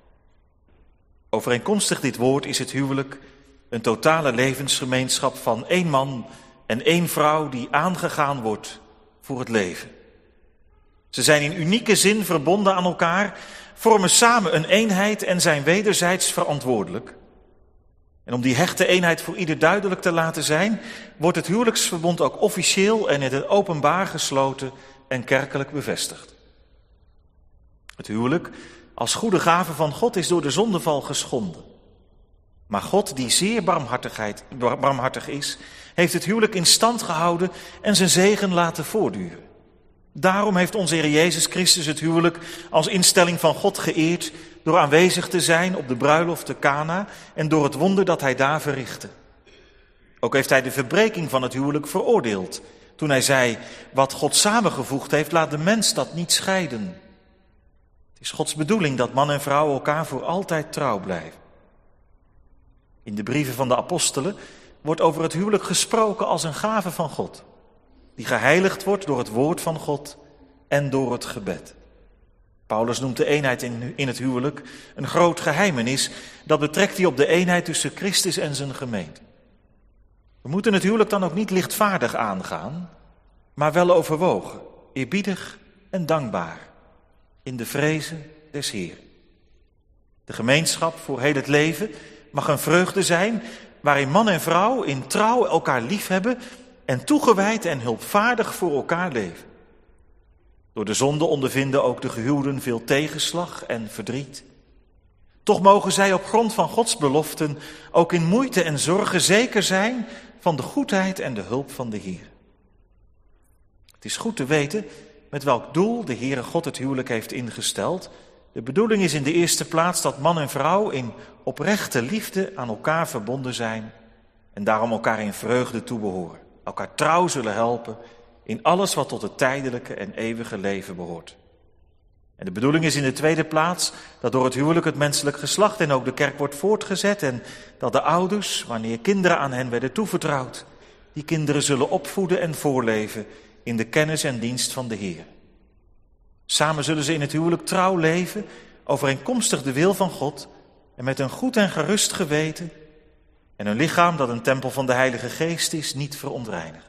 Overeenkomstig dit woord is het huwelijk een totale levensgemeenschap van één man en één vrouw die aangegaan wordt voor het leven. Ze zijn in unieke zin verbonden aan elkaar, vormen samen een eenheid en zijn wederzijds verantwoordelijk. En om die hechte eenheid voor ieder duidelijk te laten zijn, wordt het huwelijksverbond ook officieel en in het openbaar gesloten en kerkelijk bevestigd. Het huwelijk als goede gave van God is door de zondeval geschonden. Maar God, die zeer barmhartigheid, barmhartig is, heeft het huwelijk in stand gehouden en zijn zegen laten voortduren. Daarom heeft onze Heer Jezus Christus het huwelijk als instelling van God geëerd door aanwezig te zijn op de bruiloft te Kana en door het wonder dat hij daar verrichtte. Ook heeft hij de verbreking van het huwelijk veroordeeld toen hij zei, wat God samengevoegd heeft, laat de mens dat niet scheiden. Het is Gods bedoeling dat man en vrouw elkaar voor altijd trouw blijven. In de brieven van de apostelen wordt over het huwelijk gesproken als een gave van God, die geheiligd wordt door het woord van God en door het gebed. Paulus noemt de eenheid in, in het huwelijk een groot geheimenis. Dat betrekt hij op de eenheid tussen Christus en zijn gemeente. We moeten het huwelijk dan ook niet lichtvaardig aangaan, maar wel overwogen, eerbiedig en dankbaar, in de vreze des Heeren. De gemeenschap voor heel het leven mag een vreugde zijn, waarin man en vrouw in trouw elkaar liefhebben en toegewijd en hulpvaardig voor elkaar leven. Door de zonde ondervinden ook de gehuwden veel tegenslag en verdriet. Toch mogen zij op grond van Gods beloften ook in moeite en zorgen zeker zijn van de goedheid en de hulp van de Heer. Het is goed te weten met welk doel de Heere God het huwelijk heeft ingesteld. De bedoeling is in de eerste plaats dat man en vrouw in oprechte liefde aan elkaar verbonden zijn en daarom elkaar in vreugde toebehoren. Elkaar trouw zullen helpen in alles wat tot het tijdelijke en eeuwige leven behoort. En de bedoeling is in de tweede plaats dat door het huwelijk het menselijk geslacht en ook de kerk wordt voortgezet en dat de ouders, wanneer kinderen aan hen werden toevertrouwd, die kinderen zullen opvoeden en voorleven in de kennis en dienst van de Heer. Samen zullen ze in het huwelijk trouw leven, overeenkomstig de wil van God en met een goed en gerust geweten en een lichaam dat een tempel van de Heilige Geest is, niet verontreinigen.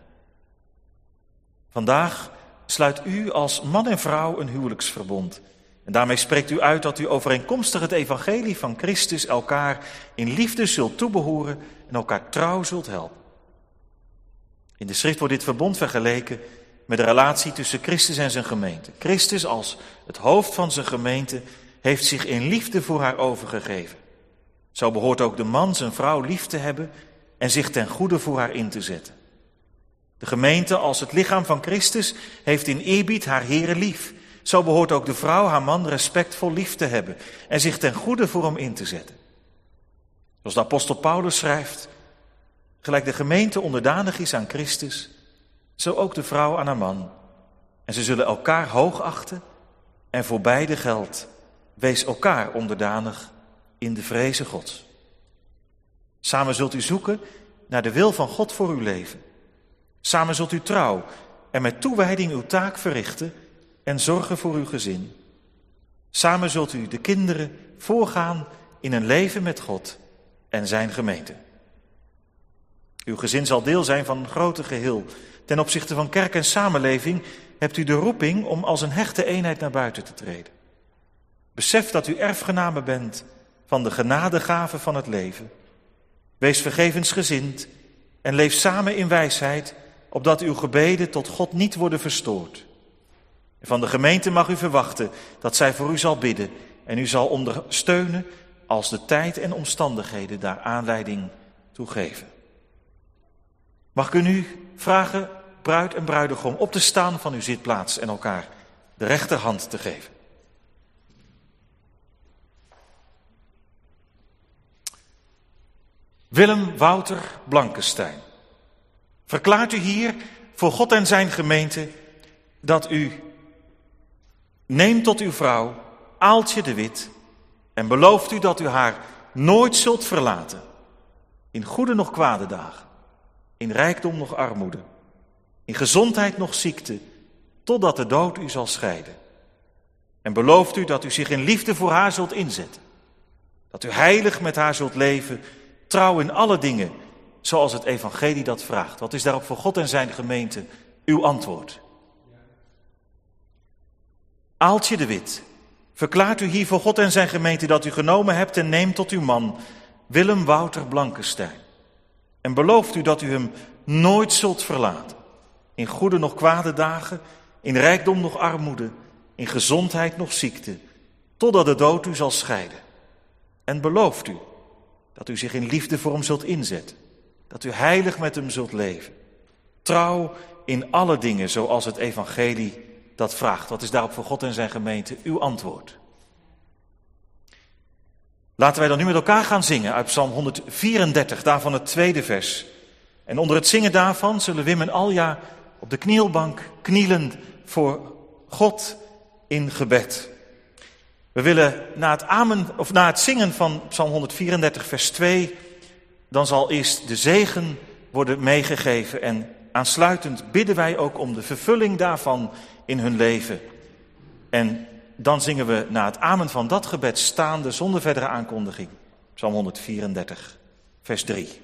Vandaag sluit u als man en vrouw een huwelijksverbond. En daarmee spreekt u uit dat u overeenkomstig het evangelie van Christus elkaar in liefde zult toebehoren en elkaar trouw zult helpen. In de schrift wordt dit verbond vergeleken met de relatie tussen Christus en zijn gemeente. Christus als het hoofd van zijn gemeente heeft zich in liefde voor haar overgegeven. Zo behoort ook de man zijn vrouw lief te hebben en zich ten goede voor haar in te zetten. De gemeente als het lichaam van Christus heeft in eerbied haar Heere lief. Zo behoort ook de vrouw haar man respectvol lief te hebben en zich ten goede voor hem in te zetten. Zoals de apostel Paulus schrijft, gelijk de gemeente onderdanig is aan Christus, zo ook de vrouw aan haar man. En ze zullen elkaar hoog achten en voor beide geldt, wees elkaar onderdanig in de vreze Gods. Samen zult u zoeken naar de wil van God voor uw leven. Samen zult u trouw en met toewijding uw taak verrichten en zorgen voor uw gezin. Samen zult u de kinderen voorgaan in een leven met God en zijn gemeente. Uw gezin zal deel zijn van een groter geheel ten opzichte van kerk en samenleving hebt u de roeping om als een hechte eenheid naar buiten te treden. Besef dat u erfgename bent van de genadegave van het leven. Wees vergevensgezind en leef samen in wijsheid, opdat uw gebeden tot God niet worden verstoord. Van de gemeente mag u verwachten dat zij voor u zal bidden en u zal ondersteunen als de tijd en omstandigheden daar aanleiding toe geven. Mag ik u nu vragen, bruid en bruidegom, op te staan van uw zitplaats en elkaar de rechterhand te geven. Willem Wouter Blankenstein, verklaart u hier voor God en zijn gemeente dat u neemt tot uw vrouw Aaltje de Wit en belooft u dat u haar nooit zult verlaten, in goede nog kwade dagen, in rijkdom nog armoede, in gezondheid nog ziekte, totdat de dood u zal scheiden. En belooft u dat u zich in liefde voor haar zult inzetten, dat u heilig met haar zult leven, trouw in alle dingen, zoals het evangelie dat vraagt. Wat is daarop voor God en zijn gemeente uw antwoord? Aaltje de Wit, verklaart u hier voor God en zijn gemeente dat u genomen hebt en neemt tot uw man Willem Wouter Blankenstein. En belooft u dat u hem nooit zult verlaten, in goede nog kwade dagen, in rijkdom nog armoede, in gezondheid nog ziekte, totdat de dood u zal scheiden. En belooft u dat u zich in liefde voor hem zult inzetten, dat u heilig met hem zult leven, trouw in alle dingen zoals het evangelie dat vraagt. Wat is daarop voor God en zijn gemeente uw antwoord? Laten wij dan nu met elkaar gaan zingen uit Psalm honderdvierendertig, daarvan het tweede vers. En onder het zingen daarvan zullen Wim en Alja op de knielbank knielen voor God in gebed. We willen na het, amen, of na het zingen van Psalm honderdvierendertig vers twee, dan zal eerst de zegen worden meegegeven en aansluitend bidden wij ook om de vervulling daarvan in hun leven. En dan zingen we na het amen van dat gebed staande zonder verdere aankondiging. Psalm honderdvierendertig, vers drie.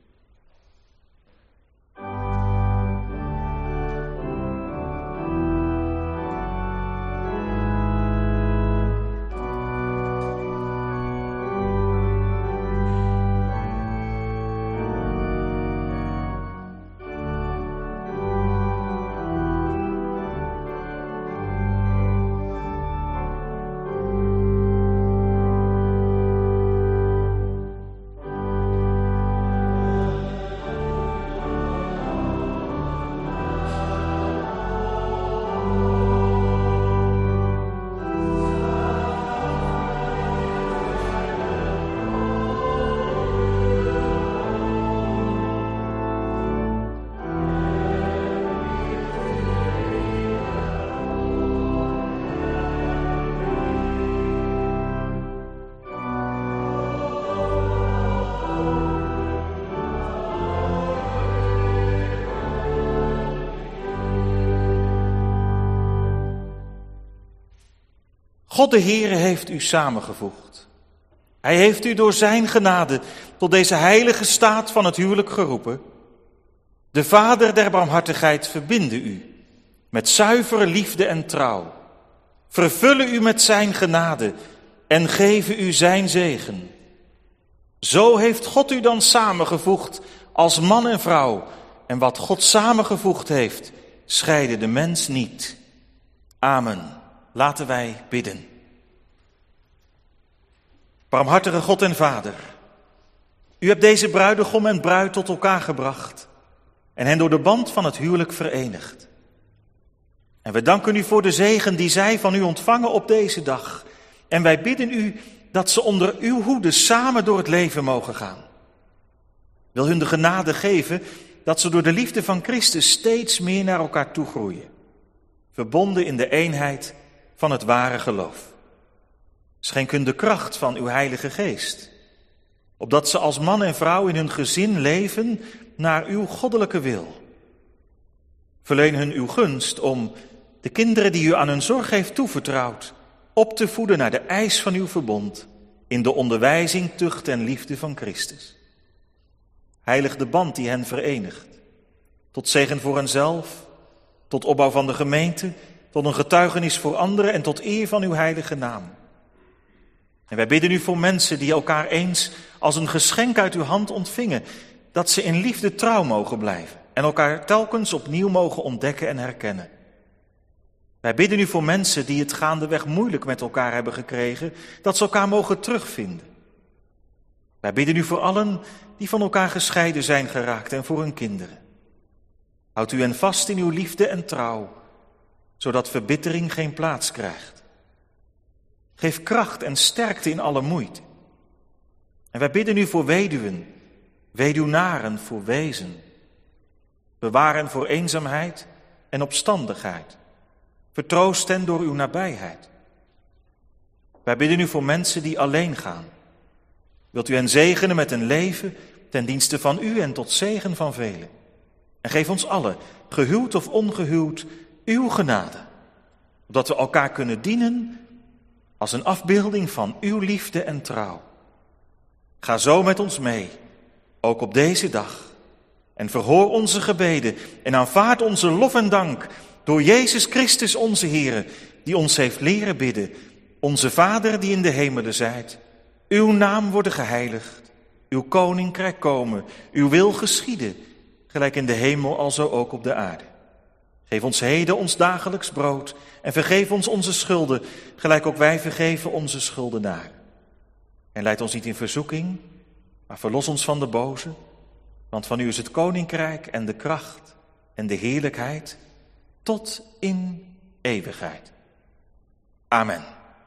God de Heere heeft u samengevoegd. Hij heeft u door zijn genade tot deze heilige staat van het huwelijk geroepen. De Vader der barmhartigheid verbinde u met zuivere liefde en trouw. Vervullen u met zijn genade en geven u zijn zegen. Zo heeft God u dan samengevoegd als man en vrouw. En wat God samengevoegd heeft, scheide de mens niet. Amen. Laten wij bidden. Barmhartige God en Vader, u hebt deze bruidegom en bruid tot elkaar gebracht en hen door de band van het huwelijk verenigd. En we danken u voor de zegen die zij van u ontvangen op deze dag. En wij bidden u dat ze onder uw hoede samen door het leven mogen gaan. Wil hun de genade geven dat ze door de liefde van Christus steeds meer naar elkaar toe groeien, verbonden in de eenheid van het ware geloof. Schenk hun de kracht van uw Heilige Geest, opdat ze als man en vrouw in hun gezin leven naar uw goddelijke wil. Verleen hun uw gunst om de kinderen die u aan hun zorg heeft toevertrouwd op te voeden naar de eis van uw verbond in de onderwijzing, tucht en liefde van Christus. Heilig de band die hen verenigt, tot zegen voor henzelf, tot opbouw van de gemeente, tot een getuigenis voor anderen en tot eer van uw heilige naam. En wij bidden u voor mensen die elkaar eens als een geschenk uit uw hand ontvingen, dat ze in liefde trouw mogen blijven en elkaar telkens opnieuw mogen ontdekken en herkennen. Wij bidden u voor mensen die het gaandeweg moeilijk met elkaar hebben gekregen, dat ze elkaar mogen terugvinden. Wij bidden u voor allen die van elkaar gescheiden zijn geraakt en voor hun kinderen. Houd u hen vast in uw liefde en trouw, zodat verbittering geen plaats krijgt. Geef kracht en sterkte in alle moeite. En wij bidden u voor weduwen, weduwnaren voor wezen. Bewaar hen voor eenzaamheid en opstandigheid. Vertroost hen door uw nabijheid. Wij bidden u voor mensen die alleen gaan. Wilt u hen zegenen met een leven ten dienste van u en tot zegen van velen. En geef ons allen, gehuwd of ongehuwd, uw genade. Opdat we elkaar kunnen dienen als een afbeelding van uw liefde en trouw. Ga zo met ons mee, ook op deze dag. En verhoor onze gebeden en aanvaard onze lof en dank door Jezus Christus onze Heere, die ons heeft leren bidden. Onze Vader die in de hemelen zijt, uw naam worden geheiligd, uw koninkrijk komen, uw wil geschieden, gelijk in de hemel alzo ook op de aarde. Geef ons heden ons dagelijks brood en vergeef ons onze schulden, gelijk ook wij vergeven onze schuldenaren. En leid ons niet in verzoeking, maar verlos ons van de boze, want van u is het koninkrijk en de kracht en de heerlijkheid tot in eeuwigheid. Amen.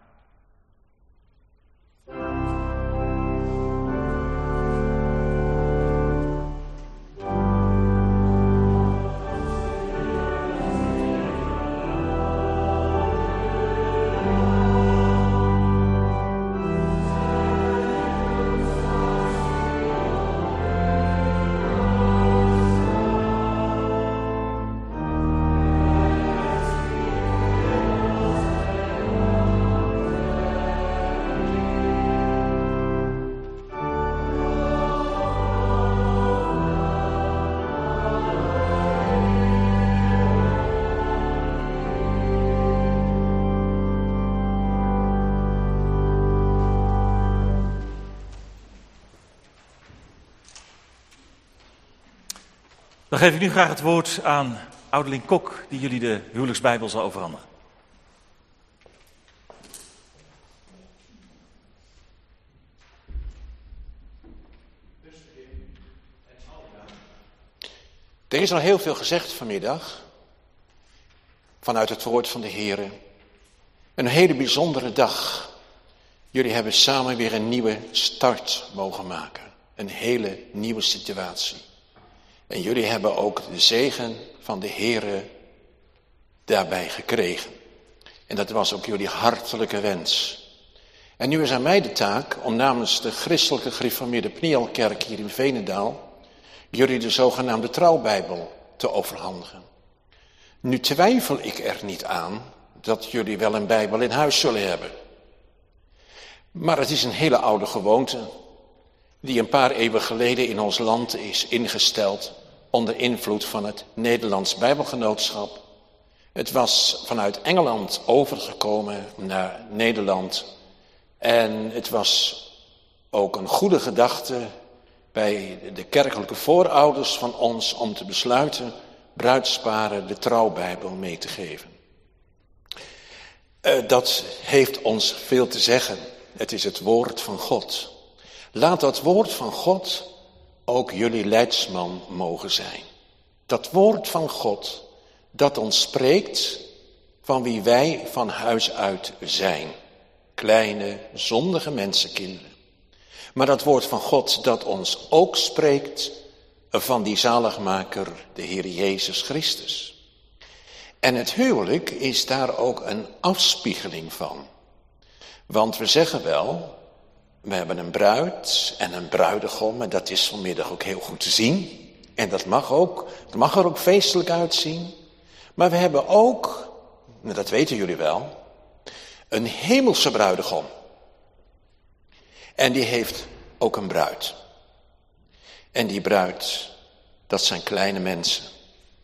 Dan geef ik nu graag het woord aan ouderling Kok, die jullie de huwelijksbijbel zal overhandigen. Er is al heel veel gezegd vanmiddag, vanuit het woord van de Heere. Een hele bijzondere dag. Jullie hebben samen weer een nieuwe start mogen maken. Een hele nieuwe situatie. En jullie hebben ook de zegen van de Heere daarbij gekregen. En dat was ook jullie hartelijke wens. En nu is aan mij de taak om namens de christelijke gereformeerde Pnielkerk hier in Veenendaal jullie de zogenaamde trouwbijbel te overhandigen. Nu twijfel ik er niet aan dat jullie wel een bijbel in huis zullen hebben. Maar het is een hele oude gewoonte die een paar eeuwen geleden in ons land is ingesteld onder invloed van het Nederlands Bijbelgenootschap. Het was vanuit Engeland overgekomen naar Nederland en het was ook een goede gedachte bij de kerkelijke voorouders van ons om te besluiten bruidsparen de trouwbijbel mee te geven. Uh, dat heeft ons veel te zeggen. Het is het woord van God. Laat dat woord van God ook jullie leidsman mogen zijn. Dat woord van God dat ons spreekt van wie wij van huis uit zijn. Kleine, zondige mensenkinderen. Maar dat woord van God dat ons ook spreekt van die zaligmaker, de Heer Jezus Christus. En het huwelijk is daar ook een afspiegeling van. Want we zeggen wel, we hebben een bruid en een bruidegom en dat is vanmiddag ook heel goed te zien. En dat mag ook, het mag er ook feestelijk uitzien. Maar we hebben ook, nou dat weten jullie wel, een hemelse bruidegom. En die heeft ook een bruid. En die bruid, dat zijn kleine mensen.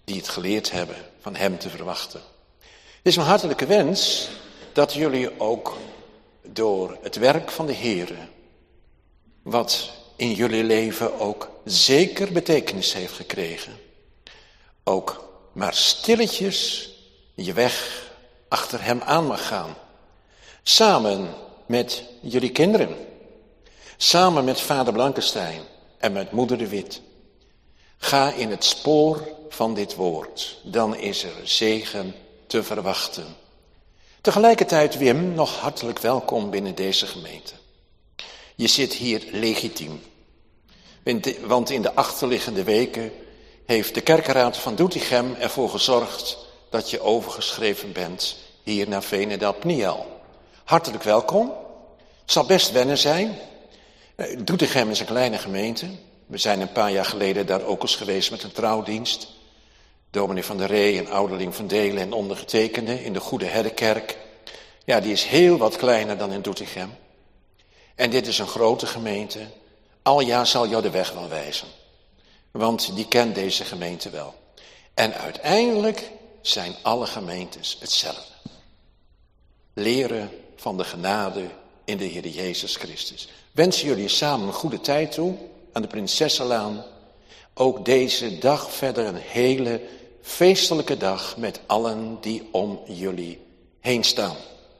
die het geleerd hebben van hem te verwachten. Het is mijn hartelijke wens dat jullie ook door het werk van de Heere, wat in jullie leven ook zeker betekenis heeft gekregen, ook maar stilletjes je weg achter hem aan mag gaan. Samen met jullie kinderen, samen met vader Blankenstein en met moeder de Wit. Ga in het spoor van dit woord, dan is er zegen te verwachten. Tegelijkertijd, Wim, nog hartelijk welkom binnen deze gemeente. Je zit hier legitiem. Want in de achterliggende weken heeft de kerkenraad van Doetinchem ervoor gezorgd dat je overgeschreven bent hier naar Veenendaal-Pniel. Hartelijk welkom. Het zal best wennen zijn. Doetinchem is een kleine gemeente. We zijn een paar jaar geleden daar ook eens geweest met een trouwdienst. Dominee van der Ree en ouderling van Delen en ondergetekende in de Goede Herdenkerk. Ja, die is heel wat kleiner dan in Doetinchem. En dit is een grote gemeente. Alja zal jou de weg wel wijzen. Want die kent deze gemeente wel. En uiteindelijk zijn alle gemeentes hetzelfde. Leren van de genade in de Heer Jezus Christus. Wensen jullie samen een goede tijd toe aan de Prinsessenlaan. Ook deze dag verder een hele feestelijke dag met allen die om jullie heen staan.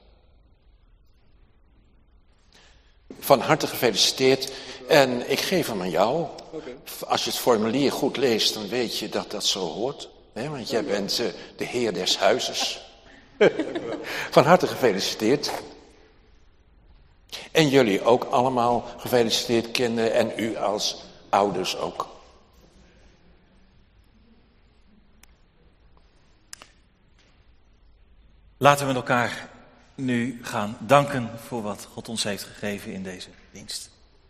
Van harte gefeliciteerd en ik geef hem aan jou. Als je het formulier goed leest, dan weet je dat dat zo hoort. Hè? Want jij bent uh, de heer des huizes. Van harte gefeliciteerd. En jullie ook allemaal gefeliciteerd, kinderen, en u als ouders ook. Laten we elkaar nu gaan danken voor wat God ons heeft gegeven in deze dienst.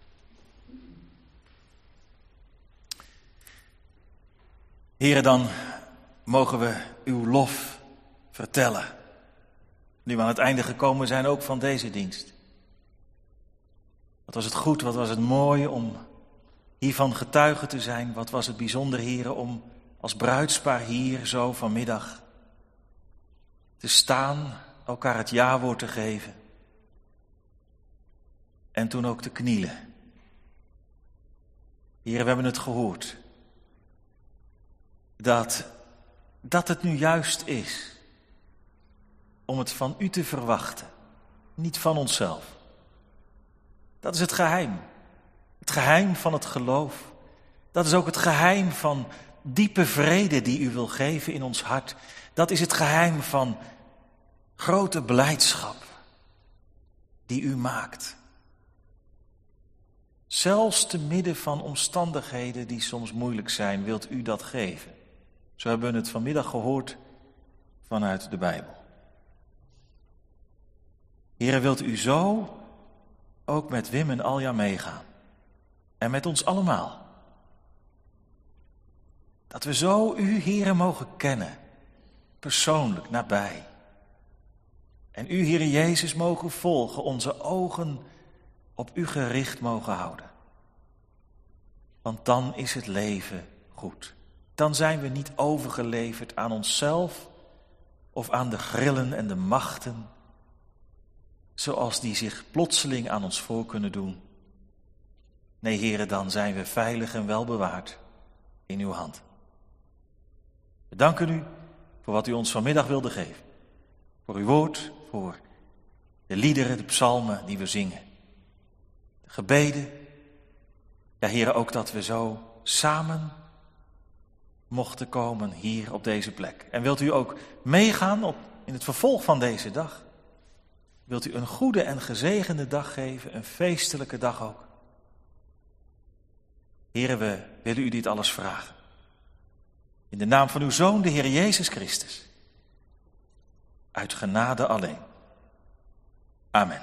Heren, dan mogen we uw lof vertellen. Nu we aan het einde gekomen zijn ook van deze dienst. Wat was het goed, wat was het mooi om hiervan getuige te zijn. Wat was het bijzonder, heren, om als bruidspaar hier zo vanmiddag te staan, elkaar het ja-woord te geven. En toen ook te knielen. Heren, we hebben het gehoord. Dat, dat het nu juist is om het van u te verwachten, niet van onszelf. Dat is het geheim. Het geheim van het geloof. Dat is ook het geheim van diepe vrede die u wil geven in ons hart. Dat is het geheim van grote blijdschap die u maakt. Zelfs te midden van omstandigheden die soms moeilijk zijn, wilt u dat geven. Zo hebben we het vanmiddag gehoord vanuit de Bijbel. Heere, wilt u zo ook met Wim en Alja meegaan? En met ons allemaal. Dat we zo u, Heere, mogen kennen. Persoonlijk, nabij. En u, Heere Jezus, mogen volgen. Onze ogen op u gericht mogen houden. Want dan is het leven goed. Dan zijn we niet overgeleverd aan onszelf of aan de grillen en de machten, zoals die zich plotseling aan ons voor kunnen doen. Nee, Heere, dan zijn we veilig en wel bewaard in uw hand. We danken u voor wat u ons vanmiddag wilde geven. Voor uw woord, voor de liederen, de psalmen die we zingen. De gebeden. Ja, Heere, ook dat we zo samen mochten komen hier op deze plek. En wilt u ook meegaan op, in het vervolg van deze dag? Wilt u een goede en gezegende dag geven, een feestelijke dag ook? Heere, we willen u dit alles vragen. In de naam van uw Zoon, de Heer Jezus Christus. Uit genade alleen. Amen.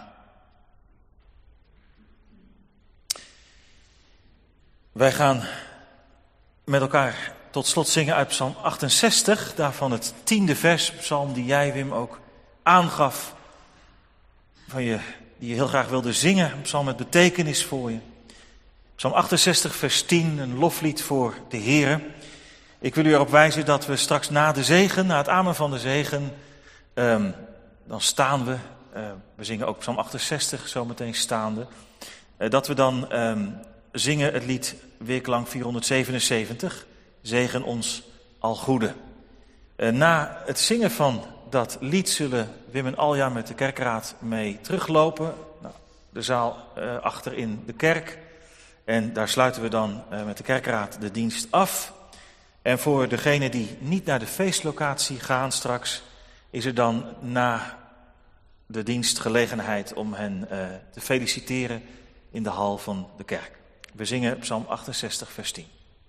Wij gaan met elkaar tot slot zingen uit Psalm achtenzestig, daarvan het tiende vers, psalm die jij, Wim, ook aangaf, van je, die je heel graag wilde zingen, een psalm met betekenis voor je. Psalm achtenzestig, vers tien, een loflied voor de Heere. Ik wil u erop wijzen dat we straks na de zegen, na het amen van de zegen, um, dan staan we, uh, we zingen ook Psalm achtenzestig, zometeen staande, uh, dat we dan um, zingen het lied weerklank vierhonderdzevenenzeventig, Zegen ons al goede. Uh, na het zingen van dat lied zullen Wim en Alja met de kerkraad mee teruglopen. Nou, de zaal uh, achter in de kerk. En daar sluiten we dan uh, met de kerkraad de dienst af. En voor degenen die niet naar de feestlocatie gaan straks, is er dan na de dienst gelegenheid om hen uh, te feliciteren in de hal van de kerk. We zingen Psalm achtenzestig, vers tien.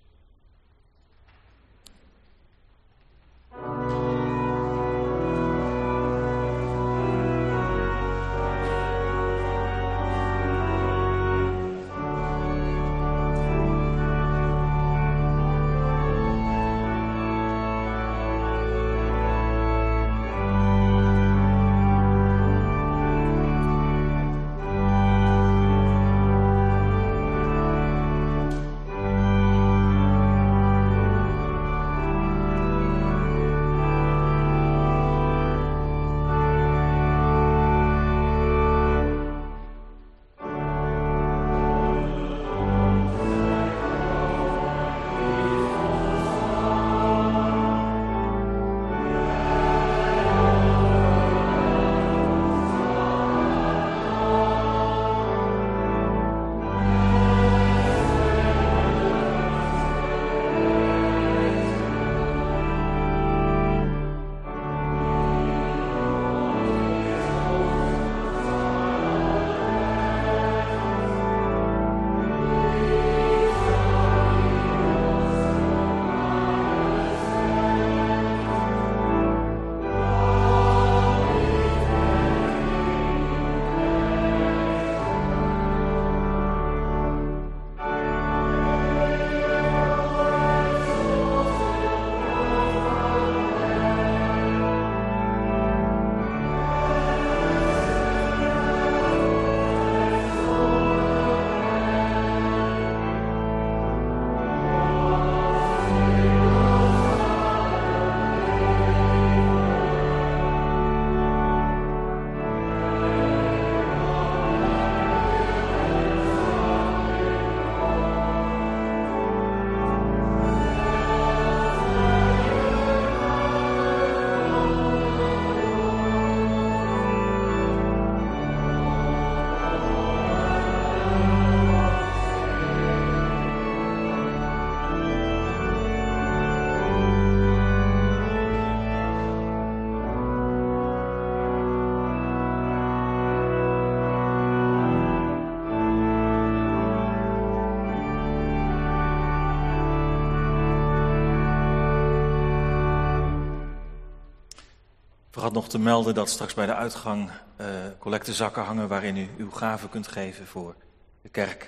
Vergat nog te melden dat straks bij de uitgang uh, collectezakken hangen waarin u uw gaven kunt geven voor de kerk.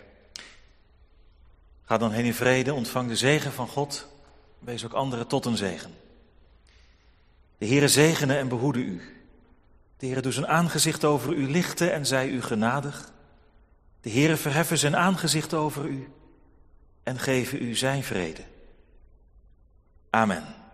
Ga dan heen in vrede, ontvang de zegen van God, wees ook anderen tot een zegen. De Heere zegene en behoede u. De Heere doe zijn aangezicht over u lichten en zij u genadig. De Heere verheffen zijn aangezicht over u en geven u zijn vrede. Amen.